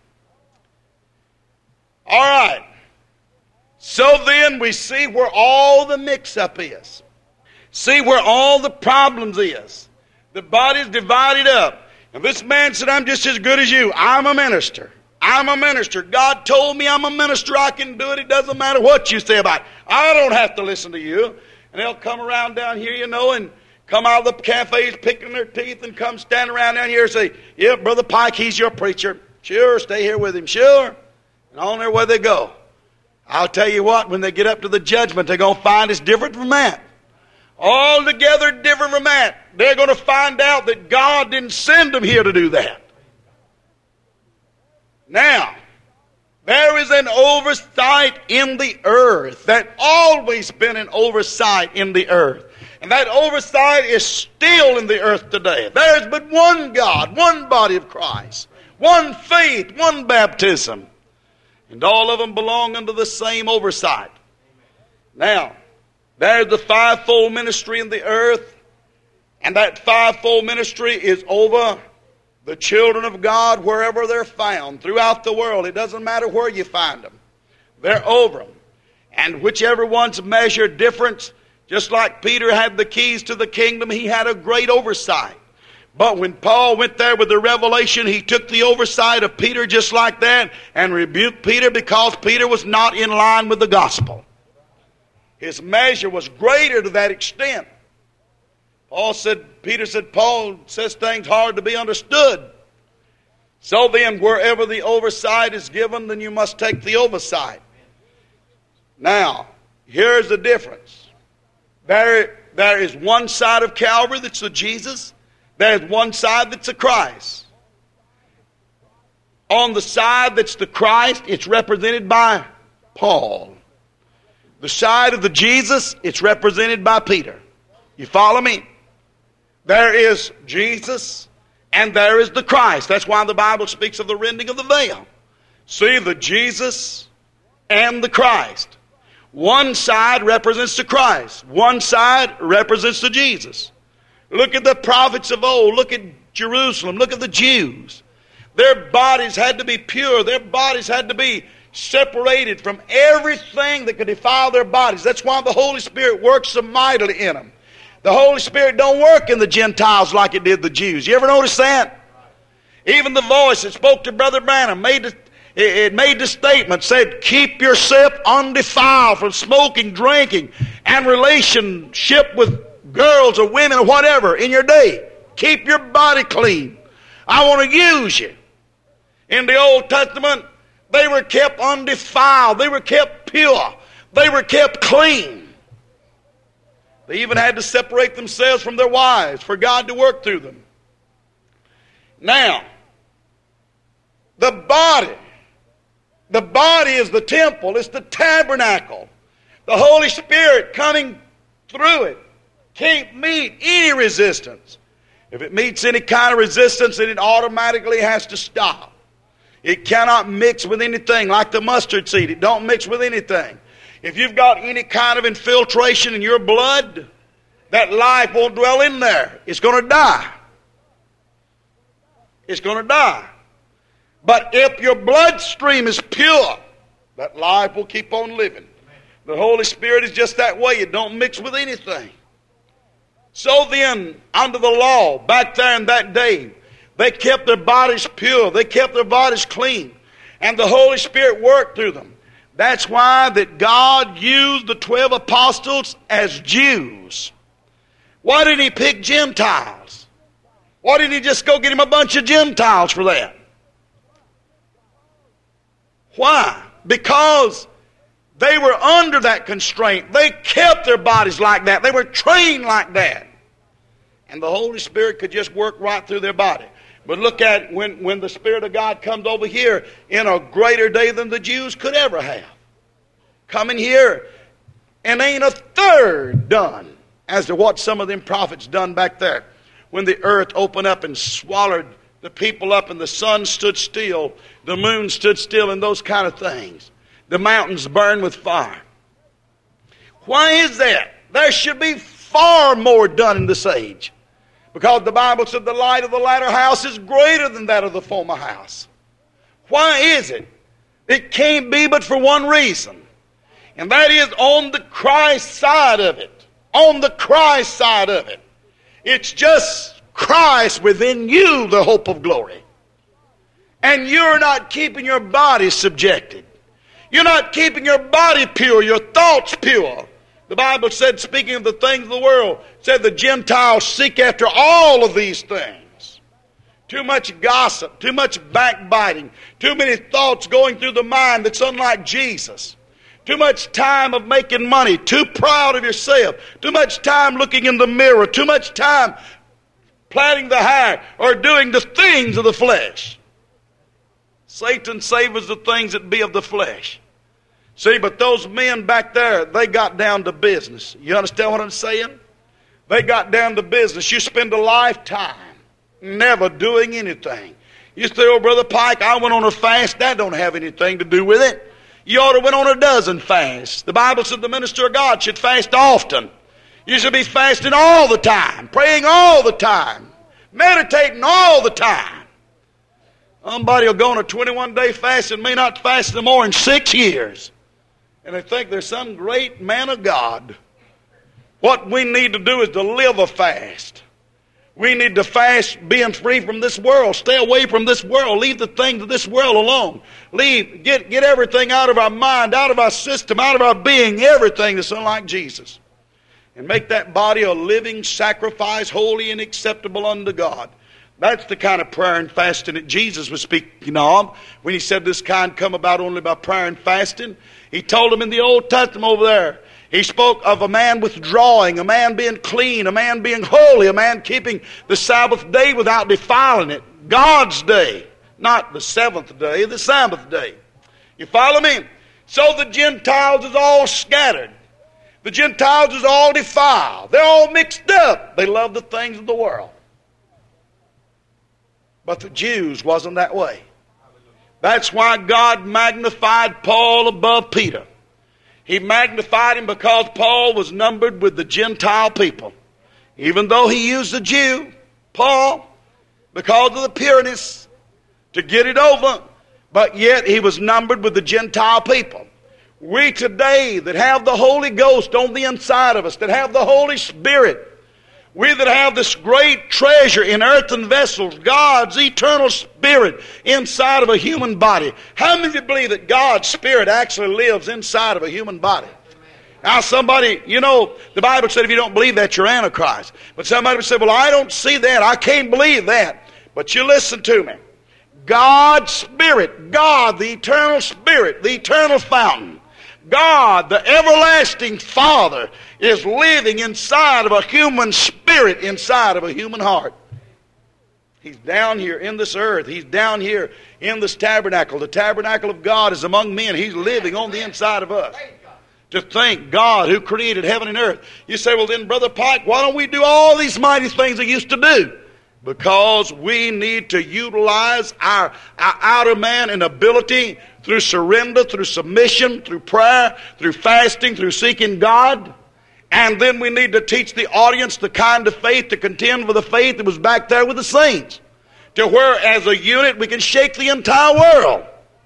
All right. So then we see where all the mix-up is. See where all the problems is. The body's divided up. And this man said, I'm just as good as you. I'm a minister. I'm a minister. God told me I'm a minister. I can do it. It doesn't matter what you say about it. I don't have to listen to you. And they'll come around down here, you know, and come out of the cafes picking their teeth and come stand around down here and say, yeah, Brother Pike, he's your preacher. Sure, stay here with him. Sure. And on their way they go. I'll tell you what, when they get up to the judgment, they're going to find it's different from that. Altogether different from that. They're going to find out that God didn't send them here to do that. Now, there is an oversight in the earth. That's always been an oversight in the earth. And that oversight is still in the earth today. There is but one God, one body of Christ, one faith, one baptism. And all of them belong under the same oversight. Now, there's the fivefold ministry in the earth. And that fivefold ministry is over the children of God wherever they're found throughout the world. It doesn't matter where you find them. They're over them. And whichever one's measured difference, just like Peter had the keys to the kingdom, he had a great oversight. But when Paul went there with the revelation, he took the oversight of Peter just like that and rebuked Peter because Peter was not in line with the gospel. His measure was greater to that extent. Paul said, Peter said, Paul says things hard to be understood. So then, wherever the oversight is given, then you must take the oversight. Now, here's the difference. There, there is one side of Calvary that's the Jesus. There's one side that's the Christ. On the side that's the Christ, it's represented by Paul. The side of the Jesus, it's represented by Peter. You follow me? There is Jesus and there is the Christ. That's why the Bible speaks of the rending of the veil. See, the Jesus and the Christ. One side represents the Christ. One side represents the Jesus. Look at the prophets of old. Look at Jerusalem. Look at the Jews. Their bodies had to be pure. Their bodies had to be separated from everything that could defile their bodies. That's why the Holy Spirit works so mightily in them. The Holy Spirit don't work in the Gentiles like it did the Jews. You ever notice that? Even the voice that spoke to Brother Branham made the, it made the statement, said, keep yourself undefiled from smoking, drinking, and relationship with girls or women or whatever in your day. Keep your body clean. I want to use you. In the Old Testament, they were kept undefiled. They were kept pure. They were kept clean. They even had to separate themselves from their wives for God to work through them. Now, the body, the body is the temple, it's the tabernacle. The Holy Spirit coming through it can't meet any resistance. If it meets any kind of resistance, then it automatically has to stop. It cannot mix with anything like the mustard seed. It don't mix with anything. If you've got any kind of infiltration in your blood, that life won't dwell in there. It's going to die. It's going to die. But if your bloodstream is pure, that life will keep on living. The Holy Spirit is just that way. It don't mix with anything. So then, under the law, back there in that day, they kept their bodies pure. They kept their bodies clean. And the Holy Spirit worked through them. That's why that God used the twelve apostles as Jews. Why didn't He pick Gentiles? Why didn't He just go get Him a bunch of Gentiles for that? Why? Because they were under that constraint. They kept their bodies like that. They were trained like that. And the Holy Spirit could just work right through their body. But look at when, when the Spirit of God comes over here in a greater day than the Jews could ever have. Coming here and ain't a third done as to what some of them prophets done back there. When the earth opened up and swallowed the people up and the sun stood still, the moon stood still and those kind of things. The mountains burned with fire. Why is that? There should be far more done in this age. Because the Bible said the light of the latter house is greater than that of the former house. Why is it? It can't be but for one reason. And that is on the Christ side of it. On the Christ side of it. It's just Christ within you, the hope of glory. And you're not keeping your body subjected. You're not keeping your body pure, your thoughts pure. The Bible said, speaking of the things of the world, said the Gentiles seek after all of these things. Too much gossip, too much backbiting, too many thoughts going through the mind that's unlike Jesus. Too much time of making money, too proud of yourself, too much time looking in the mirror, too much time plaiting the hair or doing the things of the flesh. Satan savors the things that be of the flesh. See, but those men back there, they got down to business. You understand what I'm saying? They got down to business. You spend a lifetime never doing anything. You say, oh, Brother Pike, I went on a fast. That don't have anything to do with it. You ought to went on a dozen fasts. The Bible said the minister of God should fast often. You should be fasting all the time, praying all the time, meditating all the time. Somebody will go on a twenty-one day fast and may not fast no more in six years. And they think they're some great man of God. What we need to do is to live a fast. We need to fast being free from this world. Stay away from this world. Leave the things of this world alone. Leave, get, get everything out of our mind, out of our system, out of our being, everything that's unlike Jesus. And make that body a living sacrifice, holy and acceptable unto God. That's the kind of prayer and fasting that Jesus was speaking of when He said this kind come about only by prayer and fasting. He told them in the Old Testament over there. He spoke of a man withdrawing, a man being clean, a man being holy, a man keeping the Sabbath day without defiling it. God's day, not the seventh day, the Sabbath day. You follow me? So the Gentiles is all scattered. The Gentiles is all defiled. They're all mixed up. They love the things of the world. But the Jews wasn't that way. That's why God magnified Paul above Peter. He magnified him because Paul was numbered with the Gentile people. Even though he used a Jew, Paul, because of the pureness, to get it over, but yet he was numbered with the Gentile people. We today that have the Holy Ghost on the inside of us, that have the Holy Spirit, we that have this great treasure in earthen vessels, God's eternal Spirit inside of a human body. How many of you believe that God's Spirit actually lives inside of a human body? Now somebody, you know, the Bible said if you don't believe that, you're Antichrist. But somebody would say, well, I don't see that. I can't believe that. But you listen to me. God's Spirit, God, the eternal Spirit, the eternal fountain, God, the everlasting Father, is living inside of a human spirit, inside of a human heart. He's down here in this earth. He's down here in this tabernacle. The tabernacle of God is among men. He's living on the inside of us. To thank God who created heaven and earth. You say, well then, Brother Pike, why don't we do all these mighty things we used to do? Because we need to utilize our, our outer man and ability through surrender, through submission, through prayer, through fasting, through seeking God. And then we need to teach the audience the kind of faith to contend with the faith that was back there with the saints. To where as a unit we can shake the entire world.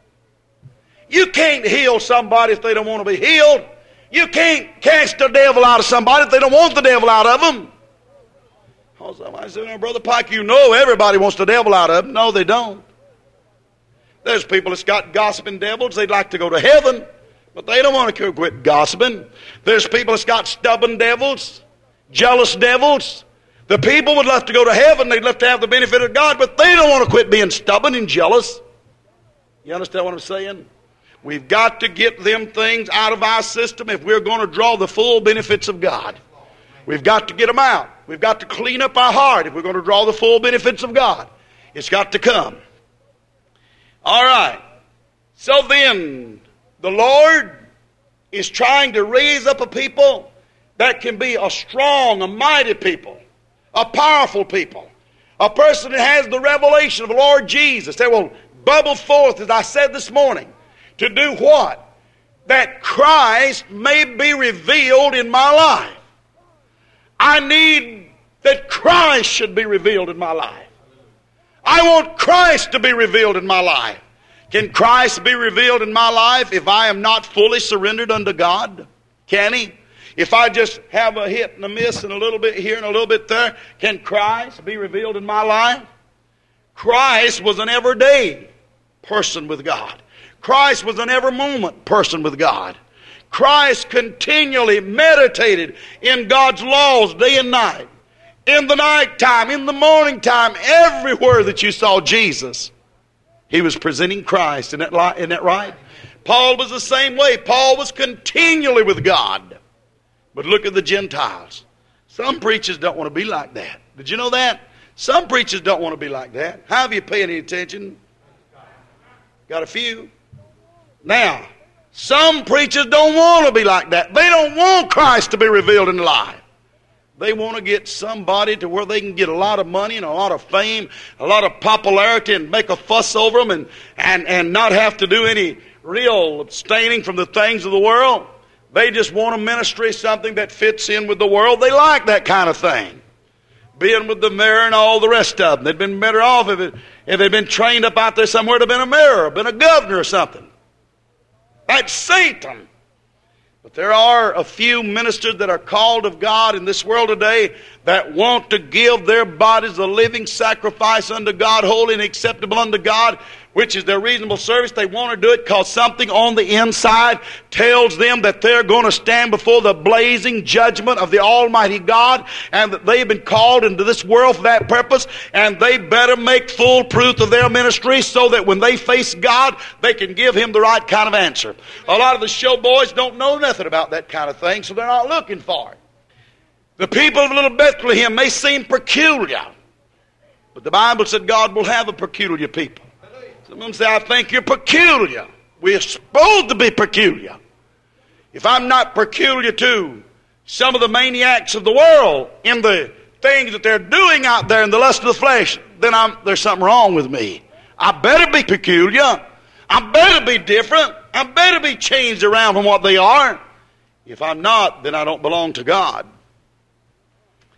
You can't heal somebody if they don't want to be healed. You can't cast the devil out of somebody if they don't want the devil out of them. Oh, somebody said, well, Brother Pike, you know everybody wants the devil out of them. No, they don't. There's people that's got gossiping devils. They'd like to go to heaven, but they don't want to quit gossiping. There's people that's got stubborn devils, jealous devils. The people would love to go to heaven. They'd love to have the benefit of God, but they don't want to quit being stubborn and jealous. You understand what I'm saying? We've got to get them things out of our system if we're going to draw the full benefits of God. We've got to get them out. We've got to clean up our heart if we're going to draw the full benefits of God. It's got to come. All right. So then, the Lord is trying to raise up a people that can be a strong, a mighty people, a powerful people, a person that has the revelation of the Lord Jesus. They will bubble forth, as I said this morning, to do what? That Christ may be revealed in my life. I need that Christ should be revealed in my life. I want Christ to be revealed in my life. Can Christ be revealed in my life if I am not fully surrendered unto God? Can He? If I just have a hit and a miss and a little bit here and a little bit there, can Christ be revealed in my life? Christ was an everyday person with God. Christ was an every moment person with God. Christ continually meditated in God's laws day and night. In the night time, in the morning time, everywhere that you saw Jesus, He was presenting Christ. Isn't that, li- isn't that right? Paul was the same way. Paul was continually with God. But look at the Gentiles. Some preachers don't want to be like that. Did you know that? Some preachers don't want to be like that. How have you paid any attention? Got a few. Now, some preachers don't want to be like that. They don't want Christ to be revealed in life. They want to get somebody to where they can get a lot of money and a lot of fame, a lot of popularity, and make a fuss over them and, and, and not have to do any real abstaining from the things of the world. They just want a ministry, something that fits in with the world. They like that kind of thing. Being with the mayor and all the rest of them. They'd been better off if, it, if they'd been trained up out there somewhere to have been a mayor or been a governor or something. That's Satan. But there are a few ministers that are called of God in this world today that want to give their bodies a living sacrifice unto God, holy and acceptable unto God, which is their reasonable service. They want to do it because something on the inside tells them that they're going to stand before the blazing judgment of the Almighty God, and that they've been called into this world for that purpose, and they better make full proof of their ministry so that when they face God, they can give Him the right kind of answer. A lot of the show boys don't know nothing about that kind of thing, so they're not looking for it. The people of little Bethlehem may seem peculiar, but the Bible said God will have a peculiar people. Some of them say, I think you're peculiar. We're supposed to be peculiar. If I'm not peculiar to some of the maniacs of the world in the things that they're doing out there in the lust of the flesh, then I'm, there's something wrong with me. I better be peculiar. I better be different. I better be changed around from what they are. If I'm not, then I don't belong to God.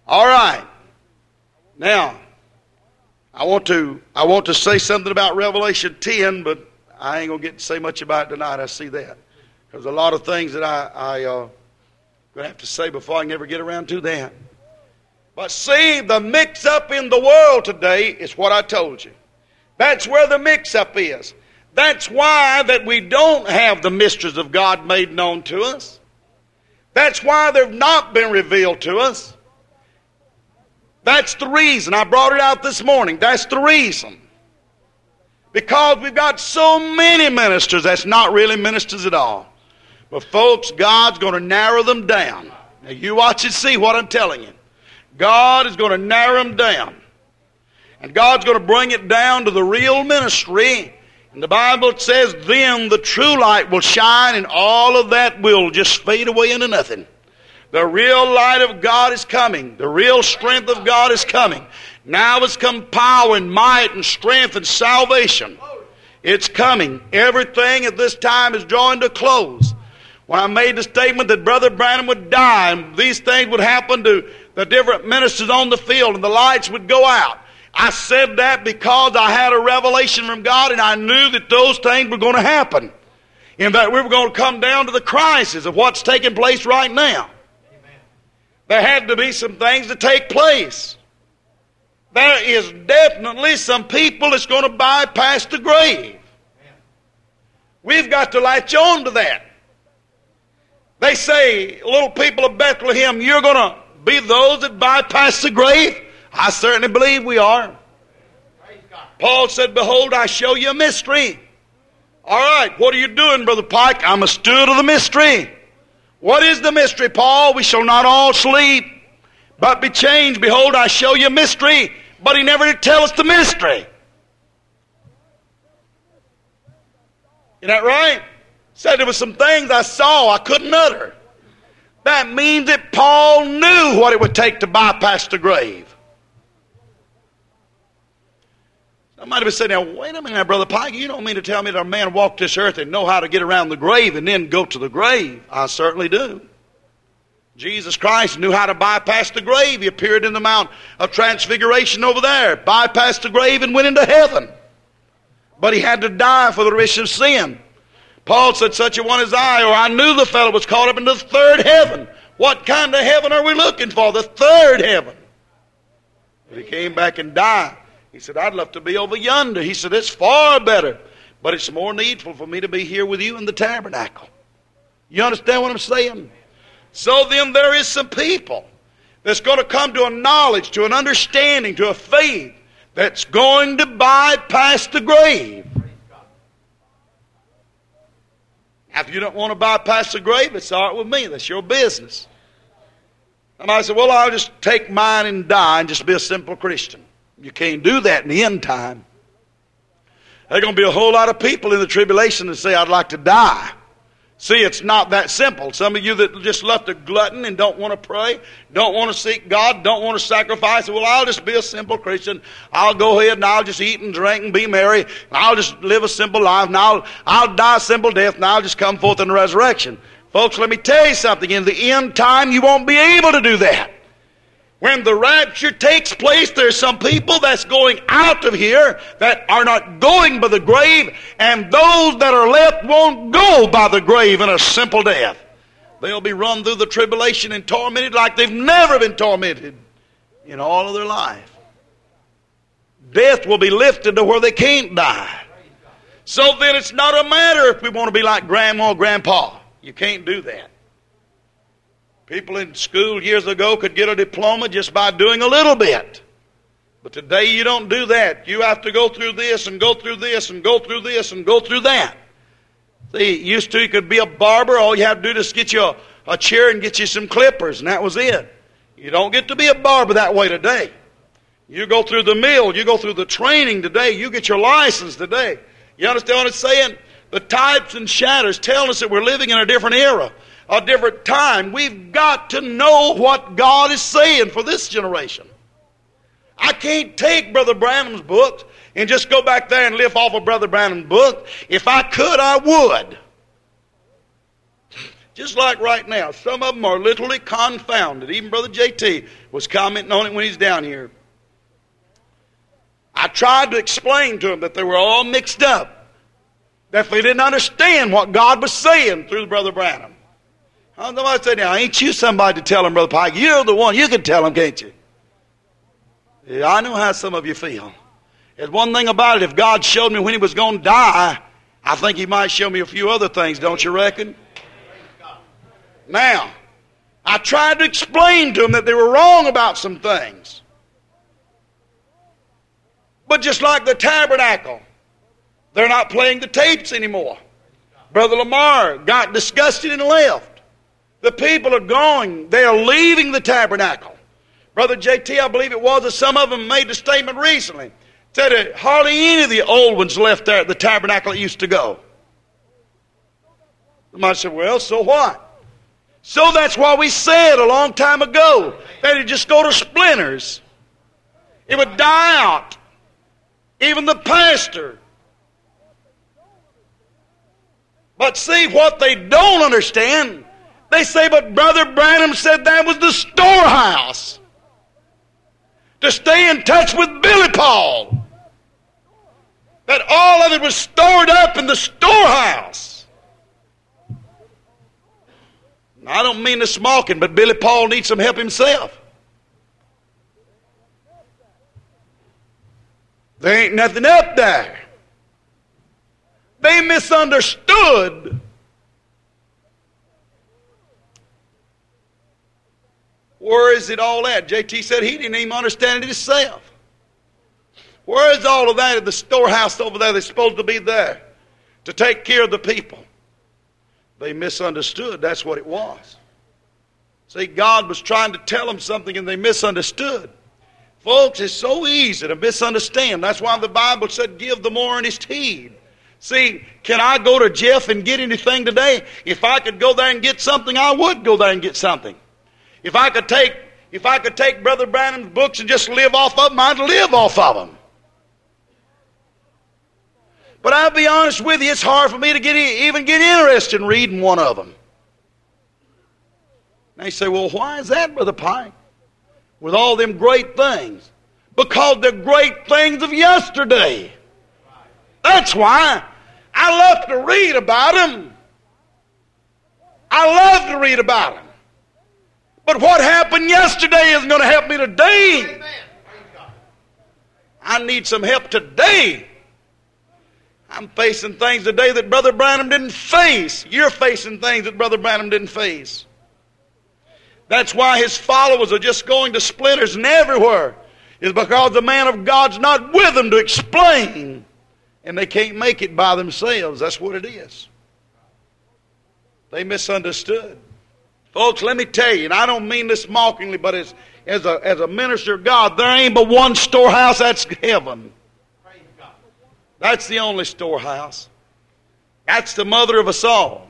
All right. Now, I want to I want to say something about Revelation ten, but I ain't going to get to say much about it tonight. I see that. There's a lot of things that I, I uh, going to have to say before I can ever get around to that. But see, the mix-up in the world today is what I told you. That's where the mix-up is. That's why that we don't have the mysteries of God made known to us. That's why they've not been revealed to us. That's the reason. I brought it out this morning. That's the reason. Because we've got so many ministers that's not really ministers at all. But folks, God's going to narrow them down. Now you watch and see what I'm telling you. God is going to narrow them down. And God's going to bring it down to the real ministry. And the Bible says, then the true light will shine and all of that will just fade away into nothing. The real light of God is coming. The real strength of God is coming. Now has come power and might and strength and salvation. It's coming. Everything at this time is drawing to close. When I made the statement that Brother Branham would die and these things would happen to the different ministers on the field and the lights would go out, I said that because I had a revelation from God and I knew that those things were going to happen. And that we were going to come down to the crisis of what's taking place right now. Amen. There had to be some things to take place. There is definitely some people that's going to bypass the grave. Amen. We've got to latch on to that. They say, little people of Bethlehem, you're going to be those that bypass the grave? I certainly believe we are. Paul said, behold, I show you a mystery. All right, what are you doing, Brother Pike? I'm a steward of the mystery. What is the mystery, Paul? We shall not all sleep, but be changed. Behold, I show you a mystery. But he never did tell us the mystery. Isn't that right? Said there were some things I saw I couldn't utter. That means that Paul knew what it would take to bypass the grave. Somebody would say, now, wait a minute, now, Brother Pike, you don't mean to tell me that a man walked this earth and know how to get around the grave and then go to the grave. I certainly do. Jesus Christ knew how to bypass the grave. He appeared in the Mount of Transfiguration over there, bypassed the grave and went into heaven. But he had to die for the remission of sin. Paul said, such a one as I, or I knew the fellow was caught up into the third heaven. What kind of heaven are we looking for? The third heaven. But he came back and died. He said, I'd love to be over yonder. He said, it's far better, but it's more needful for me to be here with you in the tabernacle. You understand what I'm saying? So then there is some people that's going to come to a knowledge, to an understanding, to a faith that's going to bypass the grave. Now, if you don't want to bypass the grave, it's all right with me. That's your business. Somebody said, well, I'll just take mine and die and just be a simple Christian. You can't do that in the end time. There's going to be a whole lot of people in the tribulation that say, I'd like to die. See, it's not that simple. Some of you that just left a glutton and don't want to pray, don't want to seek God, don't want to sacrifice, well, I'll just be a simple Christian. I'll go ahead and I'll just eat and drink and be merry. And I'll just live a simple life. And I'll, I'll die a simple death and I'll just come forth in the resurrection. Folks, let me tell you something. In the end time, you won't be able to do that. When the rapture takes place, there's some people that's going out of here that are not going by the grave, and those that are left won't go by the grave in a simple death. They'll be run through the tribulation and tormented like they've never been tormented in all of their life. Death will be lifted to where they can't die. So then it's not a matter if we want to be like Grandma or Grandpa. You can't do that. People in school years ago could get a diploma just by doing a little bit. But today you don't do that. You have to go through this and go through this and go through this and go through that. See, used to you could be a barber. All you have to do is get you a, a chair and get you some clippers, and that was it. You don't get to be a barber that way today. You go through the mill. You go through the training today. You get your license today. You understand what it's saying? The types and shadows telling us that we're living in a different era. A different time. We've got to know what God is saying for this generation. I can't take Brother Branham's book and just go back there and live off of Brother Branham's book. If I could, I would. Just like right now, some of them are literally confounded. Even Brother J T was commenting on it when he's down here. I tried to explain to them that they were all mixed up, that they didn't understand what God was saying through Brother Branham. I said, now, ain't you somebody to tell them, Brother Pike? You're the one. You can tell them, can't you? Yeah, I know how some of you feel. There's one thing about it. If God showed me when he was going to die, I think he might show me a few other things, don't you reckon? Now, I tried to explain to them that they were wrong about some things. But just like the tabernacle, they're not playing the tapes anymore. Brother Lamar got disgusted and left. The people are going. They are leaving the tabernacle. Brother J T, I believe it was, that some of them made the statement recently. Said that hardly any of the old ones left there at the tabernacle that used to go. Somebody said, well, so what? So that's why we said a long time ago that it'd just go to splinters. It would die out. Even the pastor. But see, what they don't understand, they say, but Brother Branham said that was the storehouse. To stay in touch with Billy Paul. That all of it was stored up in the storehouse. I don't mean the smoking, but Billy Paul needs some help himself. There ain't nothing up there. They misunderstood. Where is it all at? J T said he didn't even understand it himself. Where is all of that at the storehouse over there that's supposed to be there to take care of the people? They misunderstood. That's what it was. See, God was trying to tell them something and they misunderstood. Folks, it's so easy to misunderstand. That's why the Bible said, give the more earnest heed. See, can I go to Jeff and get anything today? If I could go there and get something, I would go there and get something. If I could take, if I could take Brother Branham's books and just live off of them, I'd live off of them. But I'll be honest with you, it's hard for me to get even get interested in reading one of them. And they say, well, why is that, Brother Pike? With all them great things. Because they're great things of yesterday. That's why. I love to read about them. I love to read about them. But what happened yesterday isn't going to help me today. I need some help today. I'm facing things today that Brother Branham didn't face. You're facing things that Brother Branham didn't face. That's why his followers are just going to splinters and everywhere. Is because the man of God's not with them to explain. And they can't make it by themselves. That's what it is. They misunderstood. Folks, let me tell you, and I don't mean this mockingly, but as, as, a, as a minister of God, there ain't but one storehouse, that's heaven. That's the only storehouse. That's the mother of us all.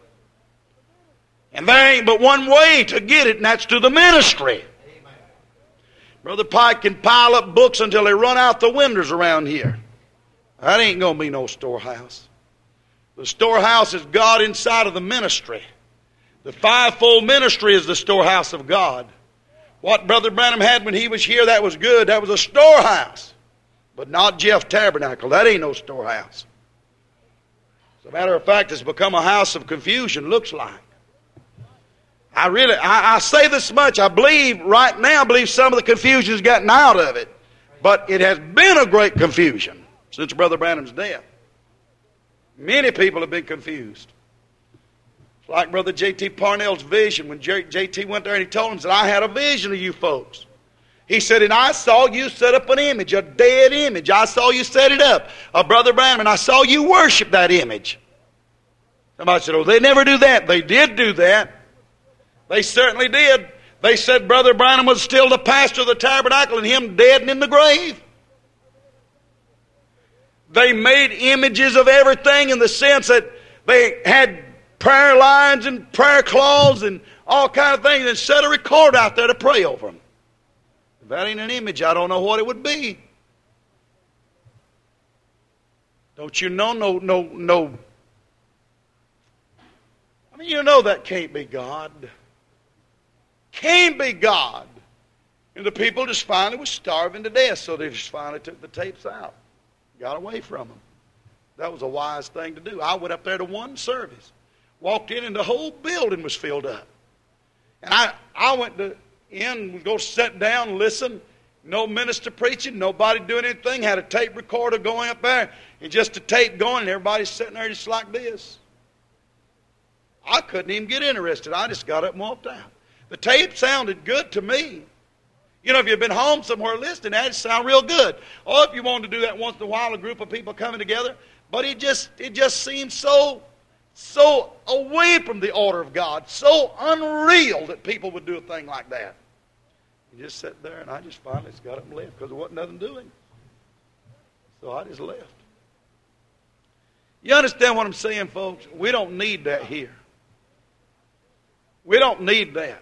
And there ain't but one way to get it, and that's to the ministry. Amen. Brother Pike can pile up books until they run out the windows around here. That ain't going to be no storehouse. The storehouse is God inside of the ministry. The fivefold ministry is the storehouse of God. What Brother Branham had when he was here, that was good. That was a storehouse. But not Jeff Tabernacle. That ain't no storehouse. As a matter of fact, it's become a house of confusion, looks like. I really, I, I say this much. I believe right now, I believe some of the confusion has gotten out of it. But it has been a great confusion since Brother Branham's death. Many people have been confused. It's like Brother J T Parnell's vision when J T went there and he told him, said, I had a vision of you folks. He said, and I saw you set up an image, a dead image. I saw you set it up, a Brother Branham, and I saw you worship that image. Somebody said, oh, they never do that. They did do that. They certainly did. They said Brother Branham was still the pastor of the tabernacle and him dead and in the grave. They made images of everything in the sense that they had prayer lines and prayer claws and all kind of things and set a record out there to pray over them. If that ain't an image, I don't know what it would be. Don't you know no, no, no. I You know that can't be God. Can't be God. And the people just finally was starving to death, so they just finally took the tapes out. Got away from them. That was a wise thing to do. I went up there to one service. Walked in and the whole building was filled up. And I, I went to in, go sit down and listen. No minister preaching, nobody doing anything. Had a tape recorder going up there and just a tape going, and everybody's sitting there just like this. I couldn't even get interested. I just got up and walked out. The tape sounded good to me. You know, if you've been home somewhere listening, that sound real good. Or if you wanted to do that once in a while, a group of people coming together. But it just it just seemed so, so away from the order of God, so unreal that people would do a thing like that. You just sat there, and I just finally just got up and left because there wasn't nothing doing. So I just left. You understand what I'm saying, folks? We don't need that here. We don't need that.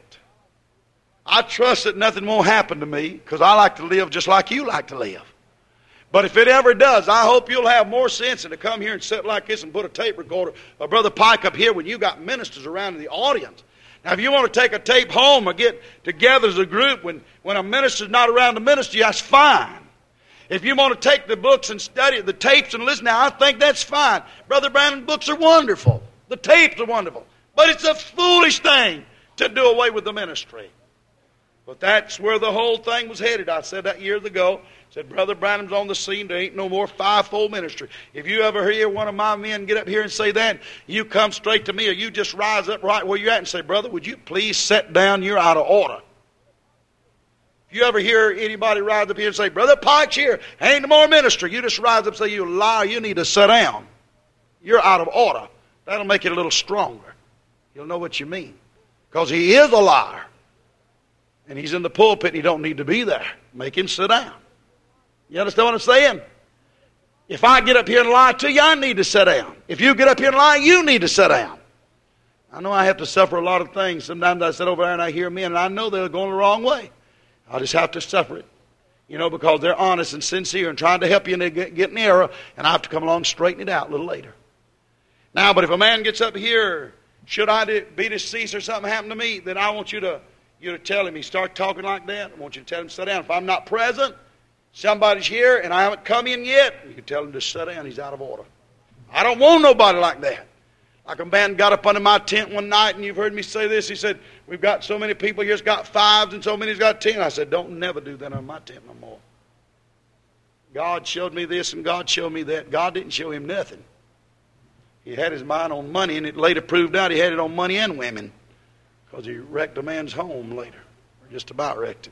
I trust that nothing won't happen to me because I like to live just like you like to live. But if it ever does, I hope you'll have more sense than to come here and sit like this and put a tape recorder or Brother Pike up here when you got ministers around in the audience. Now, if you want to take a tape home or get together as a group when, when a minister's not around to minister, that's fine. If you want to take the books and study the tapes and listen, now I think that's fine. Brother Brandon's books are wonderful. The tapes are wonderful. But it's a foolish thing to do away with the ministry. But that's where the whole thing was headed. I said that years ago. Said, Brother Branham's on the scene. There ain't no more fivefold ministry. If you ever hear one of my men get up here and say that, you come straight to me or you just rise up right where you're at and say, Brother, would you please sit down? You're out of order. If you ever hear anybody rise up here and say, Brother Pike's here, ain't no more ministry, you just rise up and say, you liar, you need to sit down. You're out of order. That'll make it a little stronger. You'll know what you mean. Because he is a liar. And he's in the pulpit and he don't need to be there. Make him sit down. You understand what I'm saying? If I get up here and lie to you, I need to sit down. If you get up here and lie, you need to sit down. I know I have to suffer a lot of things. Sometimes I sit over there and I hear men and I know they're going the wrong way. I just have to suffer it. You know, because they're honest and sincere and trying to help you and they get, get in error, and I have to come along and straighten it out a little later. Now, but if a man gets up here, should I be deceased or something happen to me, then I want you to you to tell him. He start talking like that, I want you to tell him to sit down. If I'm not present, somebody's here and I haven't come in yet, you can tell him to sit down. He's out of order. I don't want nobody like that. Like a man got up under my tent one night, and you've heard me say this. He said, we've got so many people here's got fives and so many's got ten. I said, don't never do that on my tent no more. God showed me this and God showed me that. God didn't show him nothing. He had his mind on money, and it later proved out he had it on money and women because he wrecked a man's home later, or just about wrecked it.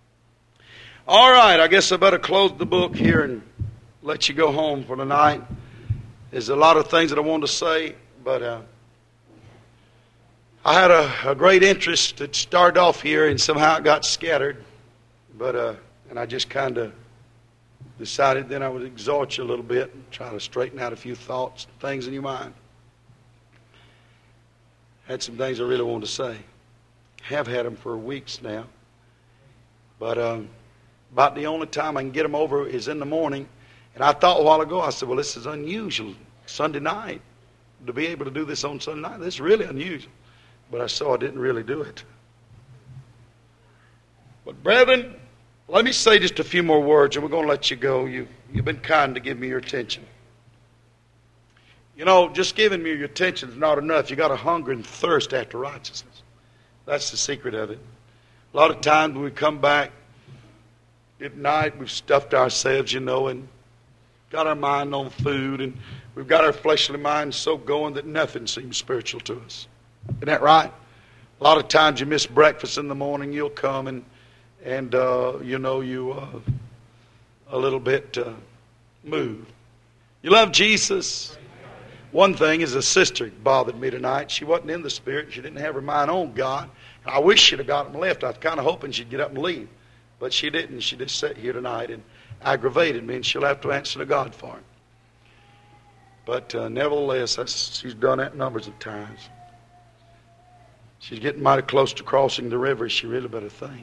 All right, I guess I better close the book here and let you go home for tonight. There's a lot of things that I want to say, but uh, I had a, a great interest that started off here, and somehow it got scattered. But uh, and I just kind of decided then I would exhort you a little bit and try to straighten out a few thoughts, things in your mind. Had some things I really wanted to say. Have had them for weeks now. But um, about the only time I can get them over is in the morning. And I thought a while ago, I said, well, this is unusual. Sunday night, to be able to do this on Sunday night, this is really unusual. But I saw I didn't really do it. But brethren, let me say just a few more words, and we're going to let you go. You, you've been kind to give me your attention. You know, just giving me your attention is not enough. You got to hunger and thirst after righteousness. That's the secret of it. A lot of times when we come back at night, we've stuffed ourselves, you know, and got our mind on food, and we've got our fleshly mind so going that nothing seems spiritual to us. Isn't that right? A lot of times you miss breakfast in the morning, you'll come and, and uh, you know, you uh, a little bit uh, moved. You love Jesus. One thing is a sister bothered me tonight. She wasn't in the Spirit. She didn't have her mind on God. I wish she'd have got up and left. I was kind of hoping she'd get up and leave. But she didn't. She just sat here tonight and aggravated me, and she'll have to answer to God for it. But uh, nevertheless, that's, she's done that numbers of times. She's getting mighty close to crossing the river. She really better think.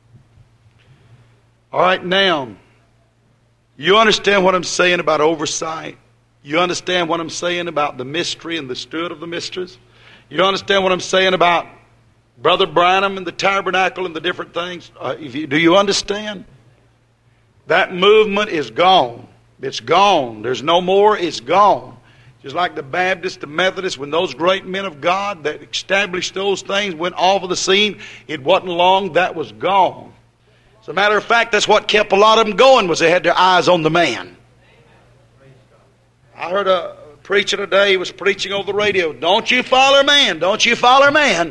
All right, now, you understand what I'm saying about oversight? You understand what I'm saying about the mystery and the steward of the mysteries? You understand what I'm saying about Brother Branham and the tabernacle and the different things? Uh, if you, do you understand? That movement is gone. It's gone. There's no more. It's gone. Just like the Baptists, the Methodists, when those great men of God that established those things went off of the scene, it wasn't long, that was gone. As a matter of fact, that's what kept a lot of them going, was they had their eyes on the man. I heard a preacher today, he was preaching over the radio, don't you follow man, don't you follow man.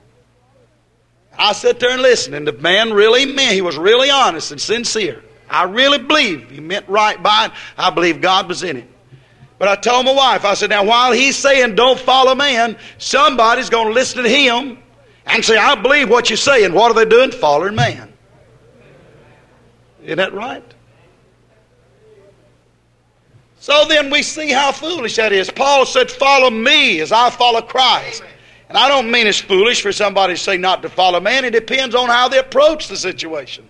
I sat there and listened, and the man really meant, he was really honest and sincere. I really believe he meant right by it. I believe God was in it. But I told my wife, I said, now while he's saying don't follow man, somebody's going to listen to him and say, I believe what you're saying. What are they doing? Following man. Isn't that right? So then we see how foolish that is. Paul said, follow me as I follow Christ. And I don't mean it's foolish for somebody to say not to follow man. It depends on how they approach the situation.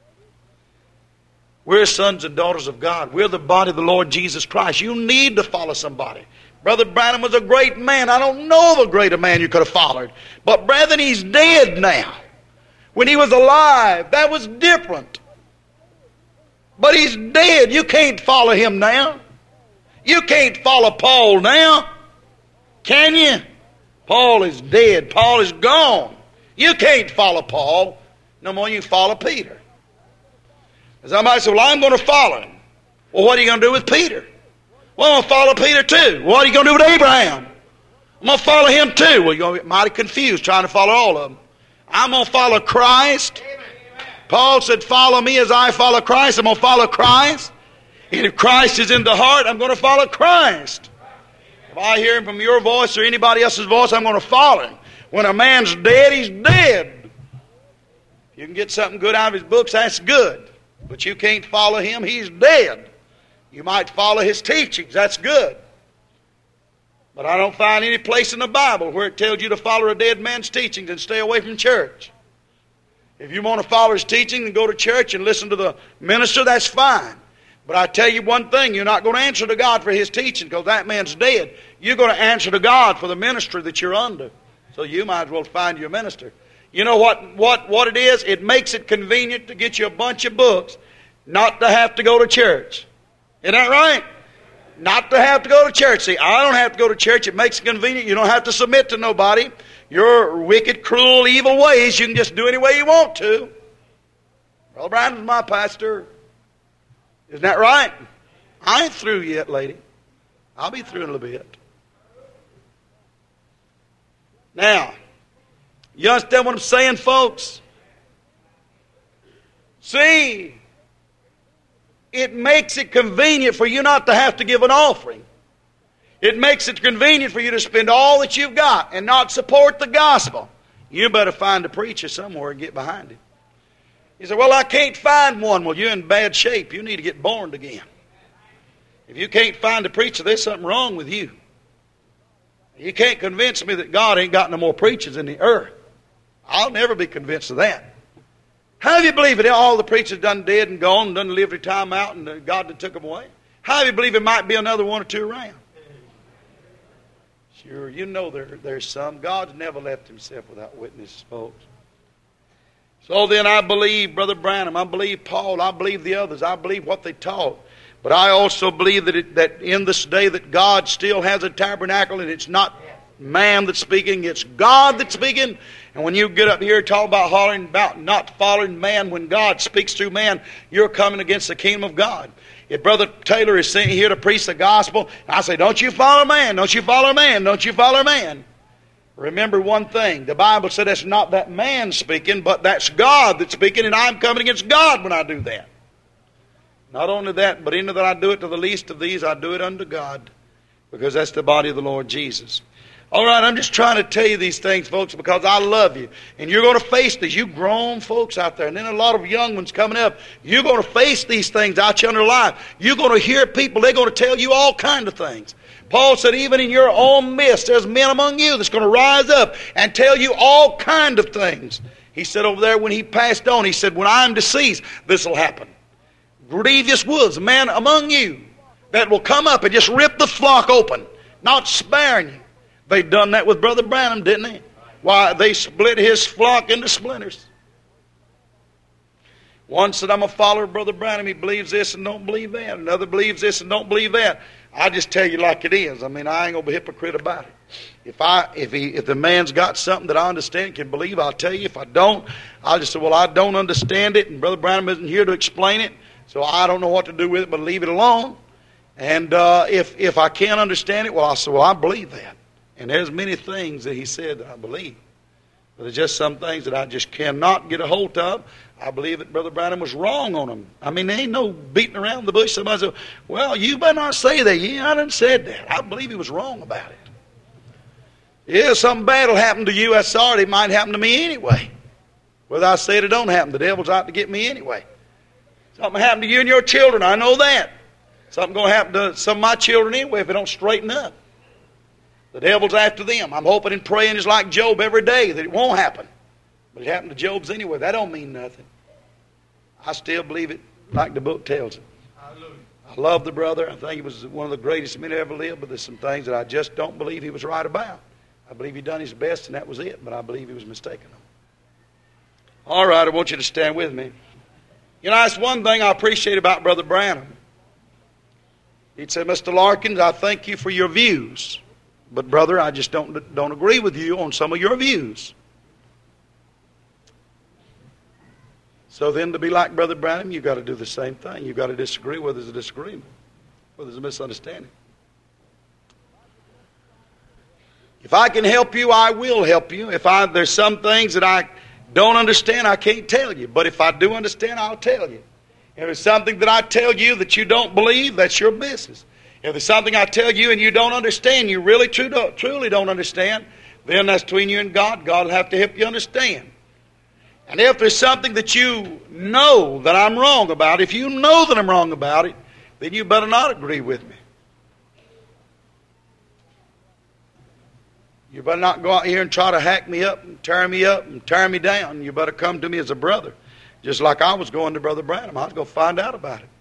We're sons and daughters of God. We're the body of the Lord Jesus Christ. You need to follow somebody. Brother Branham was a great man. I don't know of a greater man you could have followed. But brethren, he's dead now. When he was alive, that was different. But he's dead. You can't follow him now. You can't follow Paul now. Can you? Paul is dead. Paul is gone. You can't follow Paul no more than you follow Peter. Somebody said, well, I'm going to follow him. Well, what are you going to do with Peter? Well, I'm going to follow Peter too. What are you going to do with Abraham? I'm going to follow him too. Well, you're going to get mighty confused trying to follow all of them. I'm going to follow Christ. Paul said, follow me as I follow Christ. I'm going to follow Christ. And if Christ is in the heart, I'm going to follow Christ. If I hear him from your voice or anybody else's voice, I'm going to follow him. When a man's dead, he's dead. If you can get something good out of his books, that's good. But you can't follow him. He's dead. You might follow his teachings. That's good. But I don't find any place in the Bible where it tells you to follow a dead man's teachings and stay away from church. If you want to follow his teaching and go to church and listen to the minister, that's fine. But I tell you one thing, you're not going to answer to God for his teaching because that man's dead. You're going to answer to God for the ministry that you're under. So you might as well find your minister. You know what, what, what it is? It makes it convenient to get you a bunch of books, not to have to go to church. Isn't that right? Not to have to go to church. See, I don't have to go to church. It makes it convenient. You don't have to submit to nobody. Your wicked, cruel, evil ways, you can just do any way you want to. Brother Brandon's my pastor. Isn't that right? I ain't through yet, lady. I'll be through in a little bit. Now, you understand what I'm saying, folks? See, it makes it convenient for you not to have to give an offering. It makes it convenient for you to spend all that you've got and not support the gospel. You better find a preacher somewhere and get behind him. You say, well, I can't find one. Well, you're in bad shape. You need to get born again. If you can't find a preacher, there's something wrong with you. You can't convince me that God ain't got no more preachers in the earth. I'll never be convinced of that. How do you believe it? All the preachers done dead and gone and done lived their time out and God done took them away? How do you believe there might be another one or two around? Sure, you know there, there's some. God's never left himself without witnesses, folks. So then I believe Brother Branham, I believe Paul, I believe the others, I believe what they taught. But I also believe that, it, that in this day that God still has a tabernacle and it's not man that's speaking, it's God that's speaking. And when you get up here and talk about hollering about not following man, when God speaks through man, you're coming against the kingdom of God. If Brother Taylor is sitting here to preach the gospel, I say, don't you follow man, don't you follow man, don't you follow man. Remember one thing, the Bible said that's not that man speaking, but that's God that's speaking, and I'm coming against God when I do that. Not only that, but in that I do it to the least of these, I do it unto God, because that's the body of the Lord Jesus. All right, I'm just trying to tell you these things, folks, because I love you. And you're going to face these. You grown folks out there, and then a lot of young ones coming up. You're going to face these things out your under life. You're going to hear people, they're going to tell you all kinds of things. Paul said, even in your own midst, there's men among you that's going to rise up and tell you all kinds of things. He said over there when he passed on, he said, when I'm deceased, this will happen. Grievous wolves, men among you, that will come up and just rip the flock open, not sparing you. They done that with Brother Branham, didn't they? Why, they split his flock into splinters. One said, I'm a follower of Brother Branham. He believes this and don't believe that. Another believes this and don't believe that. I just tell you like it is. I mean, I ain't going to be a hypocrite about it. If I, if he, if the man's got something that I understand, can believe, I'll tell you. If I don't, I'll just say, well, I don't understand it, and Brother Branham isn't here to explain it, so I don't know what to do with it, but leave it alone. And uh, if if I can't understand it, well, I'll say, well, I believe that. And there's many things that he said that I believe. But there's just some things that I just cannot get a hold of. I believe that Brother Branham was wrong on them. I mean, there ain't no beating around the bush. Somebody said, well, you better not say that. Yeah, I done said that. I believe he was wrong about it. Yeah, something bad will happen to you. That's sorry. It might happen to me anyway. Whether I say it or don't happen, the devil's out to get me anyway. Something happened to you and your children. I know that. Something going to happen to some of my children anyway if they don't straighten up. The devil's after them. I'm hoping and praying just like Job every day that it won't happen. But it happened to Job's anyway. That don't mean nothing. I still believe it like the book tells it. Hallelujah. I love the brother. I think he was one of the greatest men who ever lived, but there's some things that I just don't believe he was right about. I believe he done his best and that was it, but I believe he was mistaken. All right, I want you to stand with me. You know, that's one thing I appreciate about Brother Branham. He'd say, Mister Larkins, I thank you for your views. But, brother, I just don't, don't agree with you on some of your views. So then to be like Brother Branham, you've got to do the same thing. You've got to disagree where there's a disagreement, where there's a misunderstanding. If I can help you, I will help you. If I, there's some things that I don't understand, I can't tell you. But if I do understand, I'll tell you. If there's something that I tell you that you don't believe, that's your business. If there's something I tell you and you don't understand, you really true, truly don't understand, then that's between you and God. God will have to help you understand. And if there's something that you know that I'm wrong about, if you know that I'm wrong about it, then you better not agree with me. You better not go out here and try to hack me up and tear me up and tear me down. You better come to me as a brother. Just like I was going to Brother Branham. I was going to find out about it.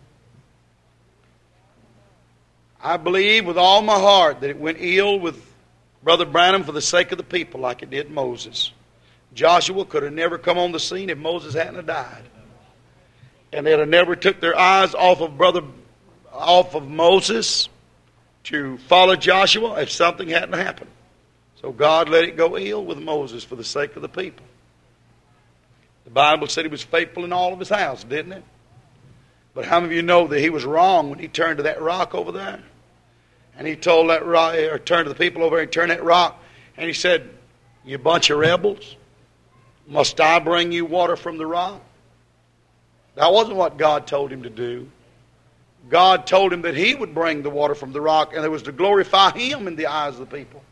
I believe with all my heart that it went ill with Brother Branham for the sake of the people like it did Moses. Joshua could have never come on the scene if Moses hadn't have died. And they'd have never took their eyes off of Brother, off of Moses to follow Joshua if something hadn't happened. So God let it go ill with Moses for the sake of the people. The Bible said he was faithful in all of his house, didn't it? But how many of you know that he was wrong when he turned to that rock over there? And he told that rock, or turned to the people over there and turned that rock, and he said, you bunch of rebels, must I bring you water from the rock? That wasn't what God told him to do. God told him that he would bring the water from the rock, and it was to glorify him in the eyes of the people.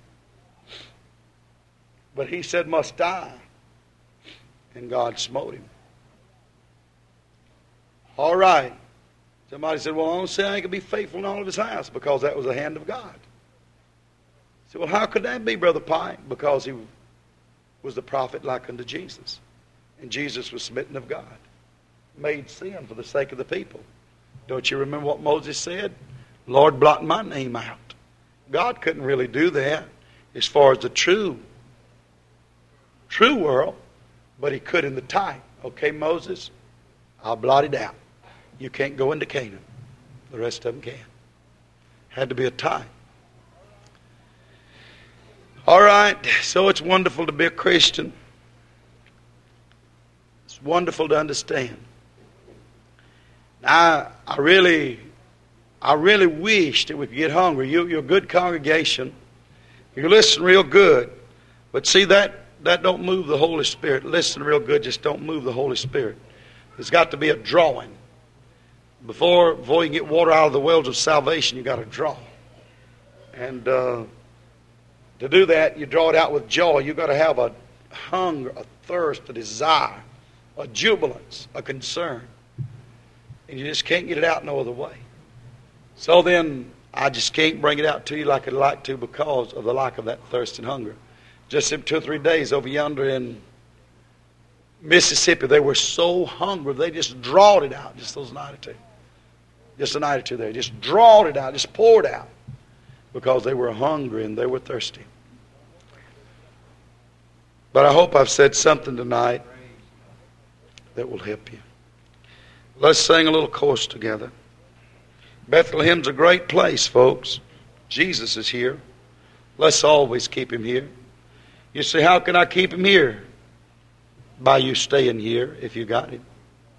But he said, must I? And God smote him. All right. Somebody said, well, I don't say I could be faithful in all of his house because that was the hand of God. I said, well, how could that be, Brother Pye? Because he was the prophet like unto Jesus. And Jesus was smitten of God. Made sin for the sake of the people. Don't you remember what Moses said? Lord, blot my name out. God couldn't really do that as far as the true, true world, but he could in the type. Okay, Moses, I'll blot it out. You can't go into Canaan. The rest of them can. Had to be a type. All right, so it's wonderful to be a Christian. It's wonderful to understand. I, I really, I really wish that we could get hungry. You, you're a good congregation. You listen real good. But see, that, that don't move the Holy Spirit. Listen real good, just don't move the Holy Spirit. There's got to be a drawing. Before, before you can get water out of the wells of salvation, you've got to draw. And uh, to do that, you draw it out with joy. You've got to have a hunger, a thirst, a desire, a jubilance, a concern. And you just can't get it out no other way. So then, I just can't bring it out to you like I'd like to because of the lack of that thirst and hunger. Just in two or three days over yonder in Mississippi, they were so hungry, they just drawed it out, just those night or two. Just a night or two there. Just drawed it out, just poured out. because they were hungry and they were thirsty. But I hope I've said something tonight that will help you. Let's sing a little chorus together. Bethlehem's a great place, folks. Jesus is here. Let's always keep him here. You say, how can I keep him here? By you staying here, if you got him.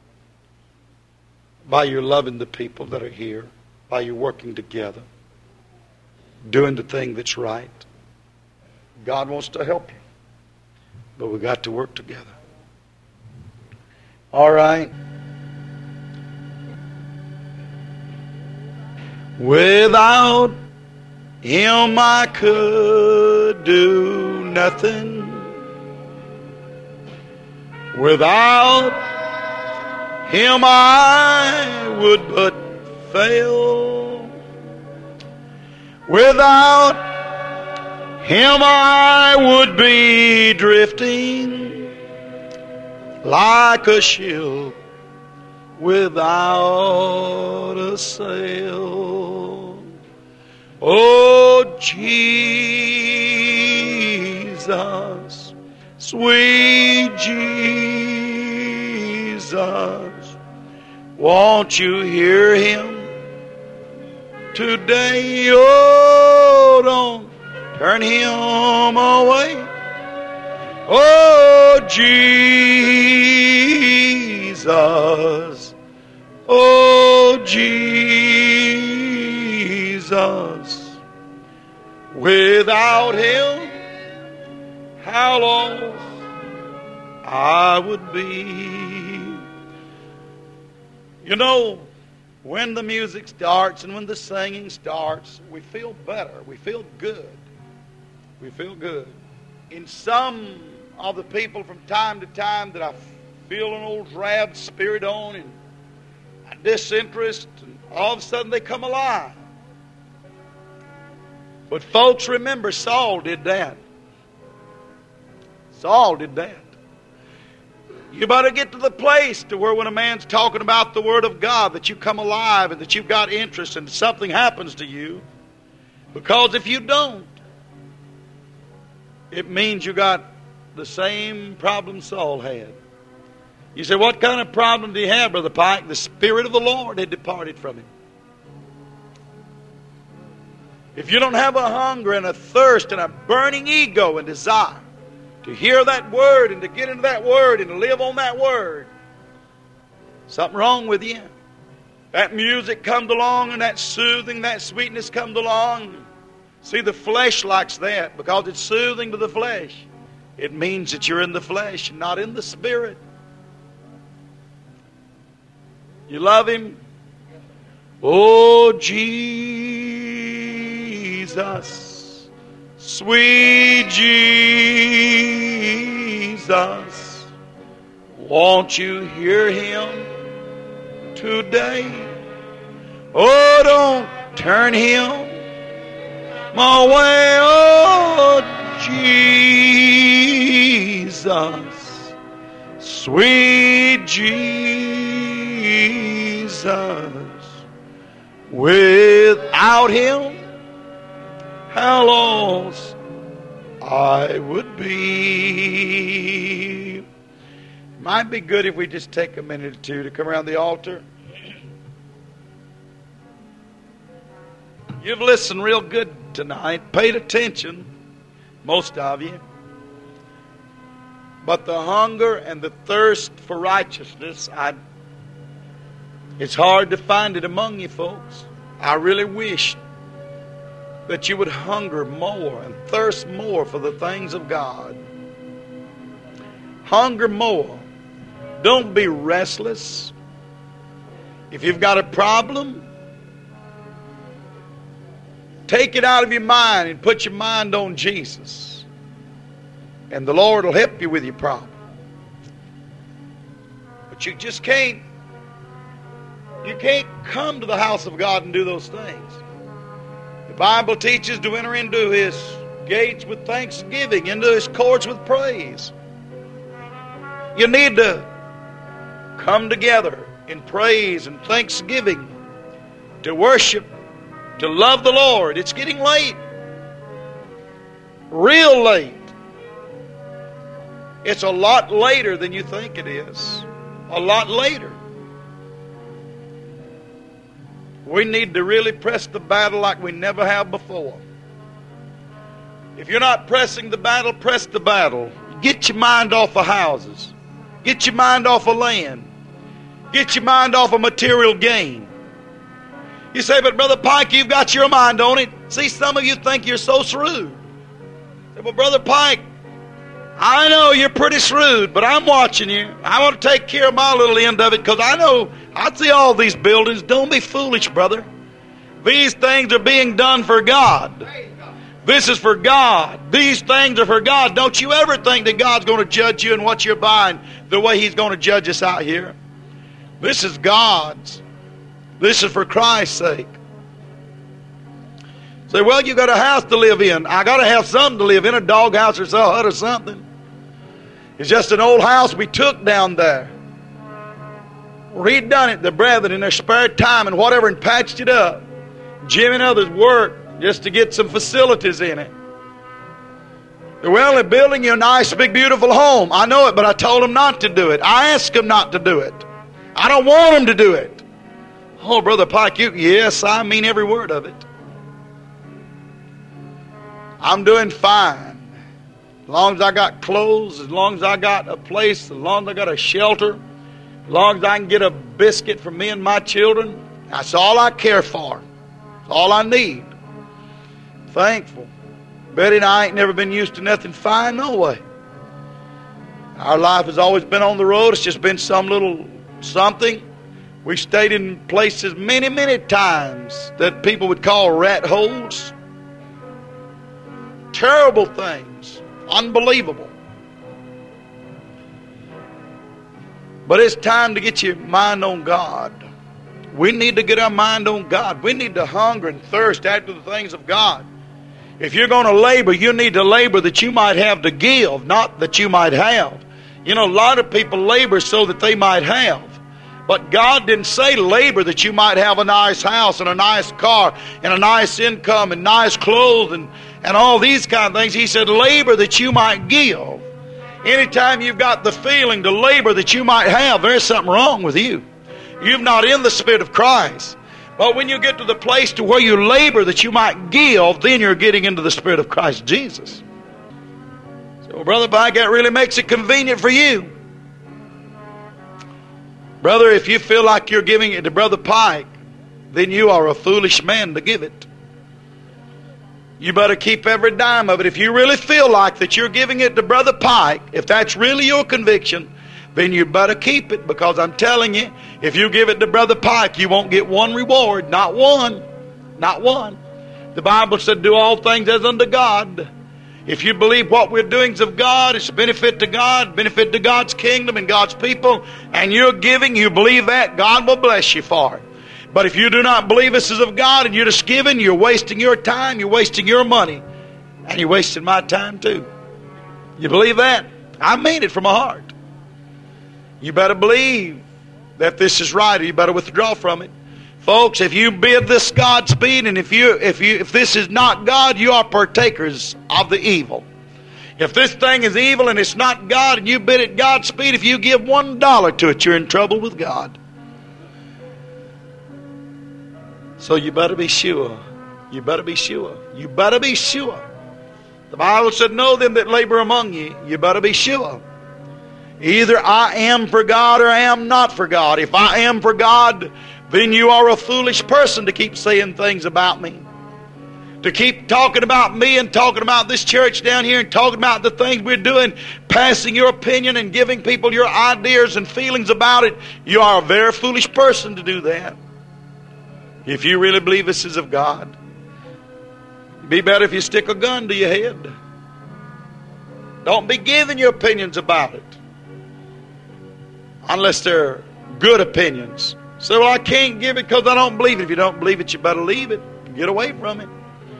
By you loving the people that are here. By you working together. Doing the thing that's right. God wants to help you. But we got to work together. All right. Without him I could do nothing. Without him I would but fail. Without him I would be drifting like a ship without a sail. Oh, Jesus, sweet Jesus, won't you hear him today? Oh, don't turn him away. Oh, Jesus, oh, Jesus, without him, how lost I would be. You know, when the music starts and when the singing starts, we feel better. We feel good. We feel good. In some of the people from time to time that I feel an old drab spirit on and a disinterest, and all of a sudden they come alive. But folks, remember, Saul did that. Saul did that. You better get to the place to where when a man's talking about the Word of God that you come alive and that you've got interest and something happens to you. Because if you don't, it means you got the same problem Saul had. You say, what kind of problem do you have, Brother Pike? The Spirit of the Lord had departed from him. If you don't have a hunger and a thirst and a burning ego and desire to hear that Word and to get into that Word and to live on that Word, something wrong with you. That music comes along and that soothing, that sweetness comes along. See, the flesh likes that because it's soothing to the flesh. It means that you're in the flesh and not in the Spirit. You love Him? Oh, Jesus, sweet Jesus, won't you hear Him today? Oh, don't turn Him my way. Oh, Jesus, sweet Jesus, without Him, how lost I would be. It might be good if we just take a minute or two to come around the altar. You've listened real good tonight, paid attention, most of you. But the hunger and the thirst for righteousness, I, it's hard to find it among you folks. I really wish that you would hunger more and thirst more for the things of God. Hunger more. Don't be restless. If you've got a problem, take it out of your mind and put your mind on Jesus. And the Lord will help you with your problem. But you just can't, you can't come to the house of God and do those things. The Bible teaches to enter into His gates with thanksgiving, into His courts with praise. You need to come together in praise and thanksgiving to worship, to love the Lord. It's getting late. Real late. It's a lot later than you think it is. A lot later. We need to really press the battle like we never have before. If you're not pressing the battle, press the battle. Get your mind off of houses. Get your mind off of land. Get your mind off of material gain. You say, but Brother Pike, you've got your mind on it. See, some of you think you're so shrewd. Say, well, Brother Pike, I know you're pretty shrewd, but I'm watching you. I want to take care of my little end of it because I know, I see all these buildings. Don't be foolish, brother. These things are being done for God. This is for God. These things are for God. Don't you ever think that God's going to judge you and what you're buying the way He's going to judge us out here. This is God's. This is for Christ's sake. Say, well, you got a house to live in. I got to have something to live in, a dog house or a hut or something. It's just an old house we took down there. Redone it, the brethren, in their spare time and whatever, and patched it up. Jim and others worked just to get some facilities in it. Well, they're building you a nice, big, beautiful home. I know it, but I told them not to do it. I asked them not to do it. I don't want them to do it. Oh, Brother Pike, you, yes, I mean every word of it. I'm doing fine. As long as I got clothes, as long as I got a place, as long as I got a shelter, as long as I can get a biscuit for me and my children, that's all I care for. That's all I need. Thankful. Betty and I ain't never been used to nothing fine, no way. Our life has always been on the road. It's just been some little something. We stayed in places many, many times that people would call rat holes. Terrible things. Unbelievable. But it's time to get your mind on God. We need to get our mind on God. We need to hunger and thirst after the things of God. If you're going to labor, you need to labor that you might have to give, not that you might have. You know, a lot of people labor so that they might have. But God didn't say labor that you might have a nice house and a nice car and a nice income and nice clothes and, and all these kind of things. He said labor that you might give. Anytime you've got the feeling to labor that you might have, there's something wrong with you. You're not in the Spirit of Christ. But when you get to the place to where you labor that you might give, then you're getting into the Spirit of Christ Jesus. So, well, Brother Pike, that really makes it convenient for you. Brother, if you feel like you're giving it to Brother Pike, then you are a foolish man to give it. You better keep every dime of it. If you really feel like that you're giving it to Brother Pike, if that's really your conviction, then you better keep it, because I'm telling you, if you give it to Brother Pike, you won't get one reward. Not one. Not one. The Bible said, do all things as unto God. If you believe what we're doing is of God, it's a benefit to God, benefit to God's kingdom and God's people, and you're giving, you believe that, God will bless you for it. But if you do not believe this is of God and you're just giving, you're wasting your time, you're wasting your money, and you're wasting my time too. You believe that? I mean it from my heart. You better believe that this is right, or you better withdraw from it. Folks, if you bid this Godspeed, and if you if you if this is not God, you are partakers of the evil. If this thing is evil and it's not God, and you bid it Godspeed, if you give one dollar to it, you're in trouble with God. So you better be sure. You better be sure. You better be sure. The Bible said, know them that labor among you. You better be sure. Either I am for God or I am not for God. If I am for God, then you are a foolish person to keep saying things about me. To keep talking about me and talking about this church down here and talking about the things we're doing, passing your opinion and giving people your ideas and feelings about it. You are a very foolish person to do that. If you really believe this is of God, it'd be better if you stick a gun to your head. Don't be giving your opinions about it. Unless they're good opinions. So, well, I can't give it because I don't believe it. If you don't believe it, you better leave it. Get away from it.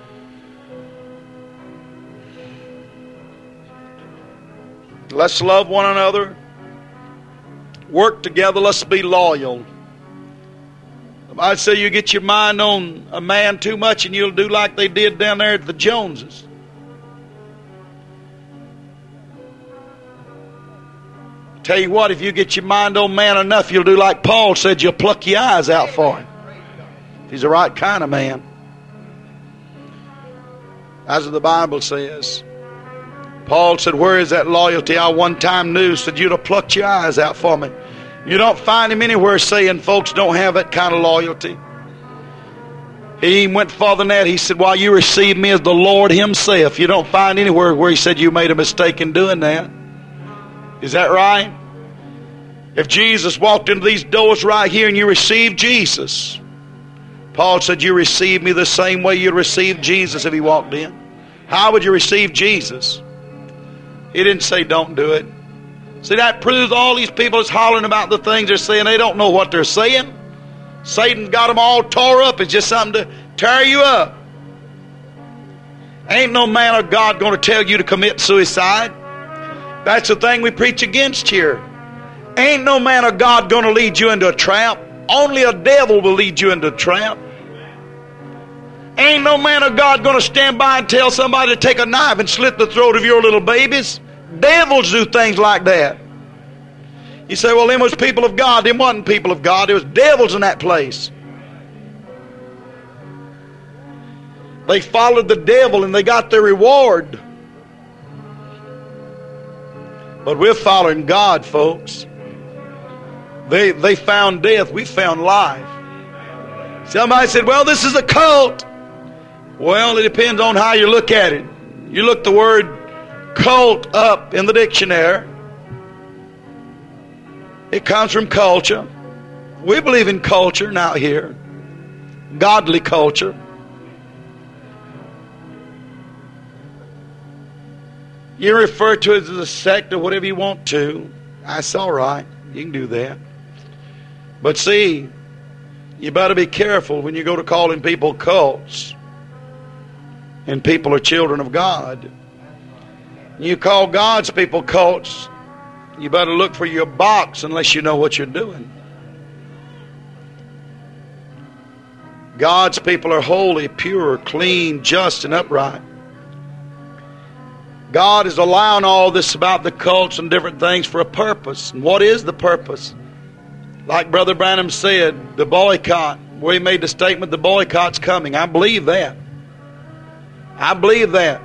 Let's love one another. Work together. Let's be loyal. I'd say you get your mind on a man too much and you'll do like they did down there at the Joneses. Tell you what, if you get your mind on man enough, you'll do like Paul said, you'll pluck your eyes out for him. If he's the right kind of man. As the Bible says. Paul said, where is that loyalty I one time knew? Said, you'd have plucked your eyes out for me. You don't find him anywhere saying folks don't have that kind of loyalty. He went farther than that. He said, while you receive me as the Lord himself. You don't find anywhere where he said you made a mistake in doing that. Is that right? If Jesus walked into these doors right here and you received Jesus, Paul said you received me the same way you'd receive Jesus if he walked in. How would you receive Jesus? He didn't say don't do it. See, that proves all these people is hollering about the things they're saying. They don't know what they're saying. Satan's got them all tore up. It's just something to tear you up. Ain't no man of God going to tell you to commit suicide. That's the thing we preach against here. Ain't no man of God going to lead you into a trap. Only a devil will lead you into a trap. Ain't no man of God going to stand by and tell somebody to take a knife and slit the throat of your little babies. Devils do things like that. You say, well, them was people of God. Them wasn't people of God. There was devils in that place. They followed the devil and they got their reward. But we're following God, folks. They, they found death. We found life. Somebody said, well, this is a cult. Well, it depends on how you look at it. You look the word cult up in the dictionary. It comes from culture. We believe in culture now here. Godly culture. You refer to it as a sect or whatever you want to. That's all right. You can do that. But see, you better be careful when you go to calling people cults. And people are children of God. You call God's people cults, you better look for your box unless you know what you're doing. God's people are holy, pure, clean, just, and upright. God is allowing all this about the cults and different things for a purpose. And what is the purpose? Like Brother Branham said, the boycott, where he made the statement, the boycott's coming. I believe that. I believe that.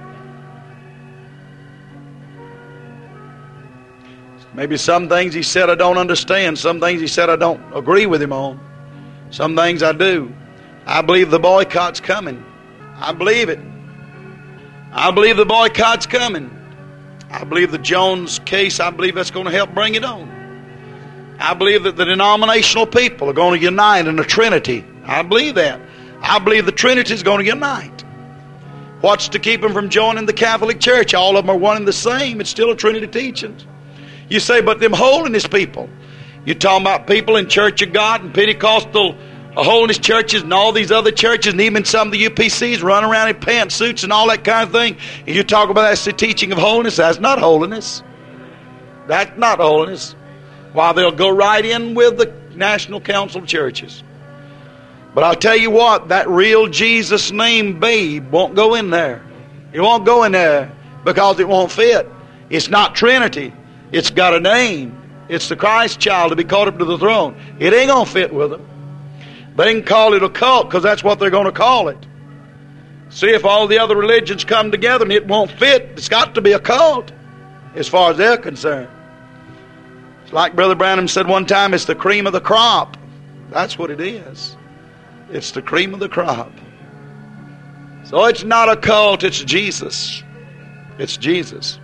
Maybe some things he said I don't understand. Some things he said I don't agree with him on. Some things I do. I believe the boycott's coming. I believe it. I believe the boycott's coming. I believe the Jones case, I believe that's going to help bring it on. I believe that the denominational people are going to unite in the Trinity. I believe that. I believe the Trinity is going to unite. What's to keep them from joining the Catholic Church? All of them are one and the same. It's still a Trinity teaching. You say, but them holiness people. You're talking about people in Church of God and Pentecostal uh, holiness churches and all these other churches and even some of the U P Cs run around in pantsuits and all that kind of thing. And you talk about that's the teaching of holiness. That's not holiness. That's not holiness. Why, they'll go right in with the National Council of Churches. But I'll tell you what, that real Jesus name babe won't go in there. It won't go in there because it won't fit. It's not Trinity. It's got a name. It's the Christ child to be caught up to the throne. It ain't going to fit with them. They can call it a cult because that's what they're going to call it. See, if all the other religions come together and it won't fit, it's got to be a cult as far as they're concerned. It's like Brother Branham said one time, it's the cream of the crop. That's what it is. It's the cream of the crop. So it's not a cult, it's Jesus. It's Jesus.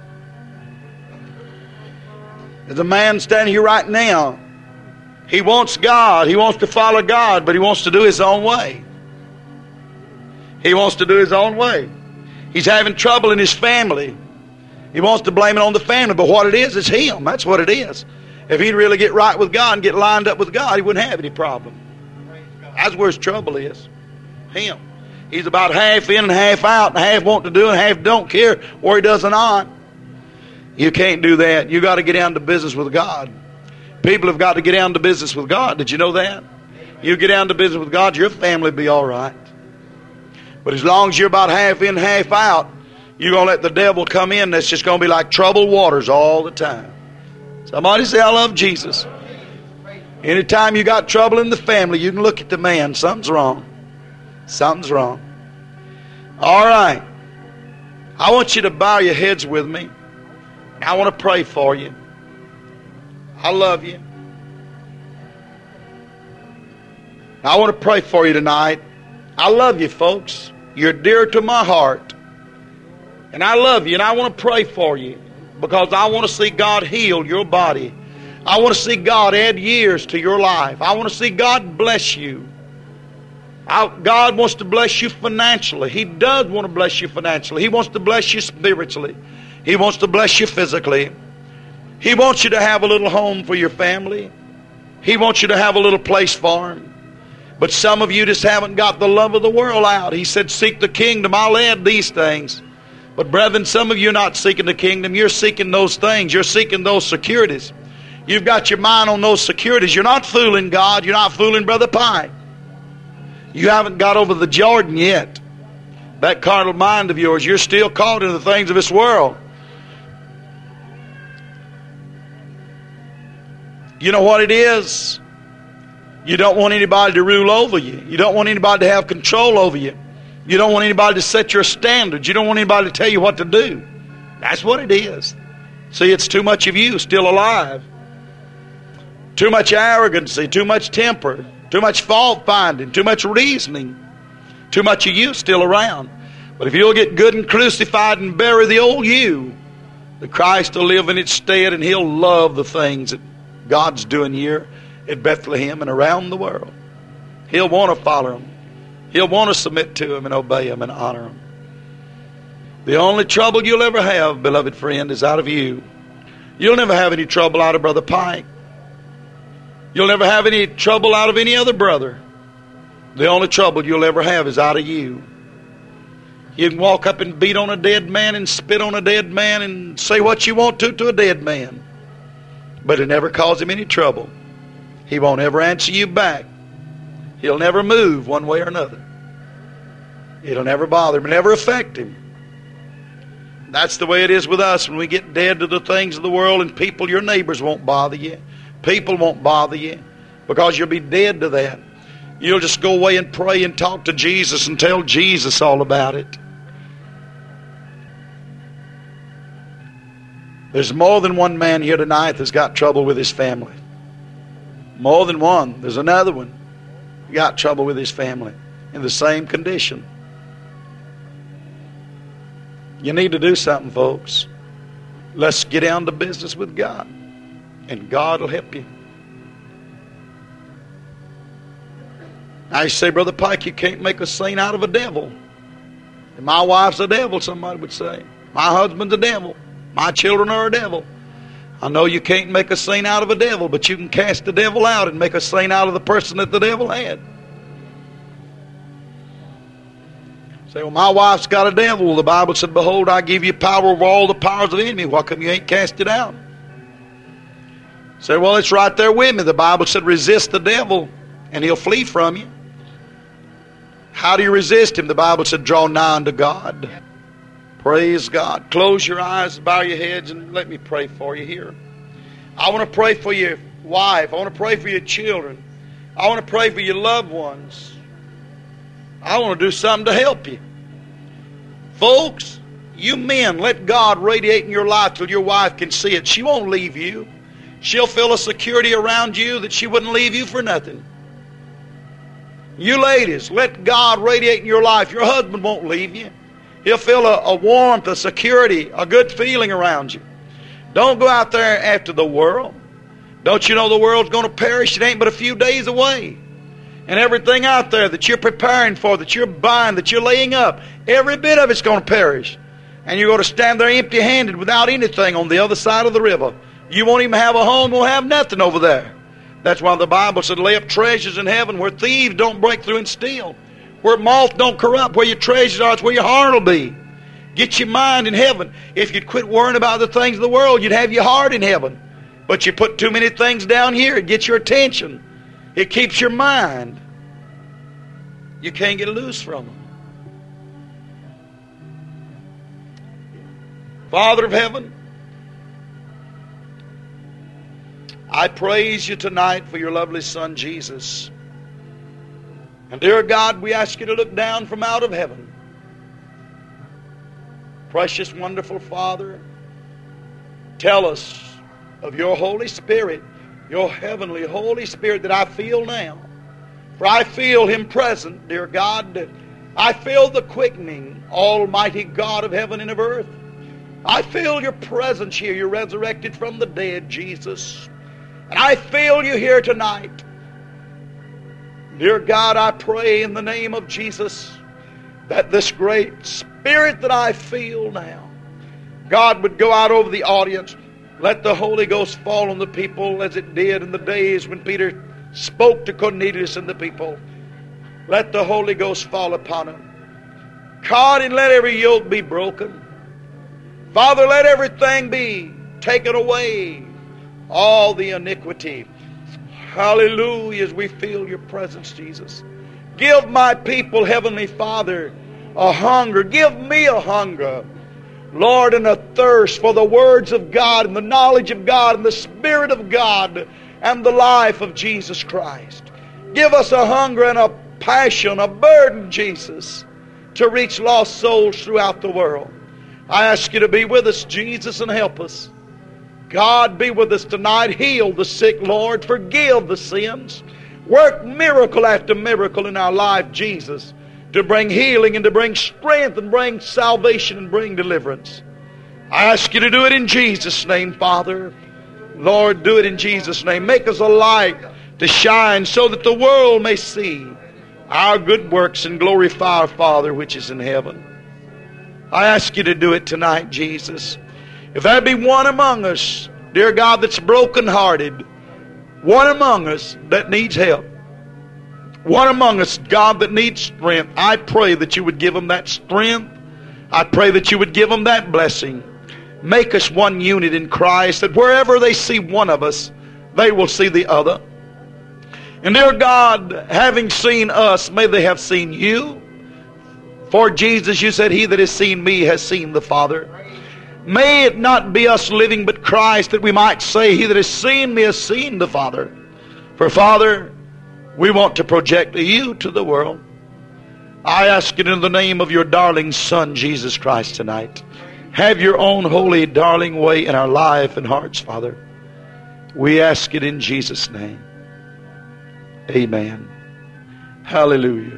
There's a man standing here right now. He wants God. He wants to follow God, but he wants to do his own way. He wants to do his own way. He's having trouble in his family. He wants to blame it on the family, but what it is, is him. That's what it is. If he'd really get right with God and get lined up with God, he wouldn't have any problem. That's where his trouble is. Him. He's about half in and half out, and half want to do and half don't care where he does or not. You can't do that. You got to get down to business with God. People have got to get down to business with God. Did you know that? You get down to business with God, your family will be all right. But as long as you're about half in, half out, you're going to let the devil come in. That's just going to be like troubled waters all the time. Somebody say, I love Jesus. Anytime you got trouble in the family, you can look at the man. Something's wrong. Something's wrong. All right. I want you to bow your heads with me. I want to pray for you. I love you. I want to pray for you tonight. I love you, folks. You're dear to my heart. And I love you, and I want to pray for you because I want to see God heal your body. I want to see God add years to your life. I want to see God bless you. I, God wants to bless you financially. He does want to bless you financially. He wants to bless you spiritually. He wants to bless you physically. He wants you to have a little home for your family. He wants you to have a little place for Him. But some of you just haven't got the love of the world out. He said, seek the kingdom. I'll add these things. But brethren, some of you are not seeking the kingdom. You're seeking those things. You're seeking those securities. You've got your mind on those securities. You're not fooling God. You're not fooling Brother Pike. You haven't got over the Jordan yet. That carnal mind of yours, you're still caught in the things of this world. You know what it is? You don't want anybody to rule over you. You don't want anybody to have control over you. You don't want anybody to set your standards. You don't want anybody to tell you what to do. That's what it is. See, it's too much of you still alive. Too much arrogancy, too much temper, too much fault finding, too much reasoning. Too much of you still around. But if you'll get good and crucified and bury the old you, the Christ will live in its stead, and He'll love the things that God's doing here at Bethlehem and around the world. He'll want to follow Him. He'll want to submit to Him and obey Him and honor Him. The only trouble you'll ever have, beloved friend, is out of you. You'll never have any trouble out of Brother Pike. You'll never have any trouble out of any other brother. The only trouble you'll ever have is out of you. You can walk up and beat on a dead man and spit on a dead man and say what you want to to a dead man. But it never cause him any trouble. He won't ever answer you back. He'll never move one way or another. It'll never bother him. It'll never affect him. That's the way it is with us when we get dead to the things of the world, and people, your neighbors won't bother you. People won't bother you because you'll be dead to that. You'll just go away and pray and talk to Jesus and tell Jesus all about it. There's more than one man here tonight that's got trouble with his family. More than one. There's another one who got trouble with his family in the same condition. You need to do something, folks. Let's get down to business with God, and God will help you. Now you say, Brother Pike, you can't make a saint out of a devil. And my wife's a devil, somebody would say. My husband's a devil. My children are a devil. I know you can't make a saint out of a devil, but you can cast the devil out and make a saint out of the person that the devil had. Say, well, my wife's got a devil. Well, the Bible said, behold, I give you power over all the powers of the enemy. Why come you ain't cast it out? Say, well, it's right there with me. The Bible said, resist the devil and he'll flee from you. How do you resist him? The Bible said, draw nigh unto God. Praise God. Close your eyes, bow your heads, and let me pray for you here. I want to pray for your wife. I want to pray for your children. I want to pray for your loved ones. I want to do something to help you. Folks, you men, let God radiate in your life till your wife can see it. She won't leave you. She'll feel a security around you that she wouldn't leave you for nothing. You ladies, let God radiate in your life. Your husband won't leave you. He'll feel a, a warmth, a security, a good feeling around you. Don't go out there after the world. Don't you know the world's going to perish? It ain't but a few days away. And everything out there that you're preparing for, that you're buying, that you're laying up, every bit of it's going to perish. And you're going to stand there empty-handed without anything on the other side of the river. You won't even have a home, won't have nothing over there. That's why the Bible said, lay up treasures in heaven where thieves don't break through and steal. Where moth don't corrupt, where your treasures are, it's where your heart will be. Get your mind in heaven. If you'd quit worrying about the things of the world, you'd have your heart in heaven. But you put too many things down here, it gets your attention. It keeps your mind. You can't get loose from them. Father of heaven, I praise you tonight for your lovely Son, Jesus. And dear God, we ask you to look down from out of heaven. Precious, wonderful Father, tell us of your Holy Spirit, your heavenly Holy Spirit that I feel now. For I feel Him present, dear God. I feel the quickening, Almighty God of heaven and of earth. I feel your presence here. You're resurrected from the dead, Jesus. And I feel you here tonight. Dear God, I pray in the name of Jesus that this great Spirit that I feel now, God, would go out over the audience. Let the Holy Ghost fall on the people as it did in the days when Peter spoke to Cornelius and the people. Let the Holy Ghost fall upon them. God, and let every yoke be broken. Father, let everything be taken away. All the iniquity. Hallelujah, as we feel your presence, Jesus. Give my people, Heavenly Father, a hunger. Give me a hunger, Lord, and a thirst for the words of God and the knowledge of God and the Spirit of God and the life of Jesus Christ. Give us a hunger and a passion, a burden, Jesus, to reach lost souls throughout the world. I ask you to be with us, Jesus, and help us. God, be with us tonight. Heal the sick, Lord. Forgive the sins. Work miracle after miracle in our life, Jesus, to bring healing and to bring strength and bring salvation and bring deliverance. I ask you to do it in Jesus' name, Father. Lord, do it in Jesus' name. Make us a light to shine so that the world may see our good works and glorify our Father which is in heaven. I ask you to do it tonight, Jesus. If there be one among us, dear God, that's brokenhearted, one among us that needs help, one among us, God, that needs strength, I pray that you would give them that strength. I pray that you would give them that blessing. Make us one unit in Christ, that wherever they see one of us, they will see the other. And dear God, having seen us, may they have seen you. For Jesus, you said, he that has seen me has seen the Father. May it not be us living, but Christ, that we might say, he that has seen me has seen the Father. For Father, we want to project you to the world. I ask it in the name of your darling Son, Jesus Christ, tonight. Have your own holy, darling way in our life and hearts, Father. We ask it in Jesus' name. Amen. Hallelujah.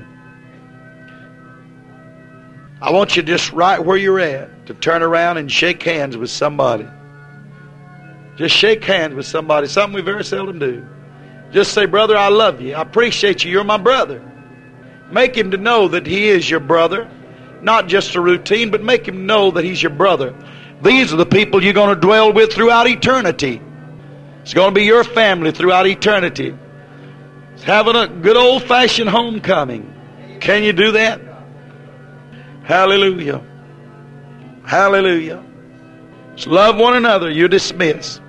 I want you just right where you're at to turn around and shake hands with somebody. Just shake hands with somebody. Something we very seldom do. Just say, brother, I love you. I appreciate you. You're my brother. Make him to know that he is your brother. Not just a routine, but make him know that he's your brother. These are the people you're going to dwell with throughout eternity. It's going to be your family throughout eternity. It's having a good old-fashioned homecoming. Can you do that? Hallelujah. Hallelujah. Just love one another. You're dismissed.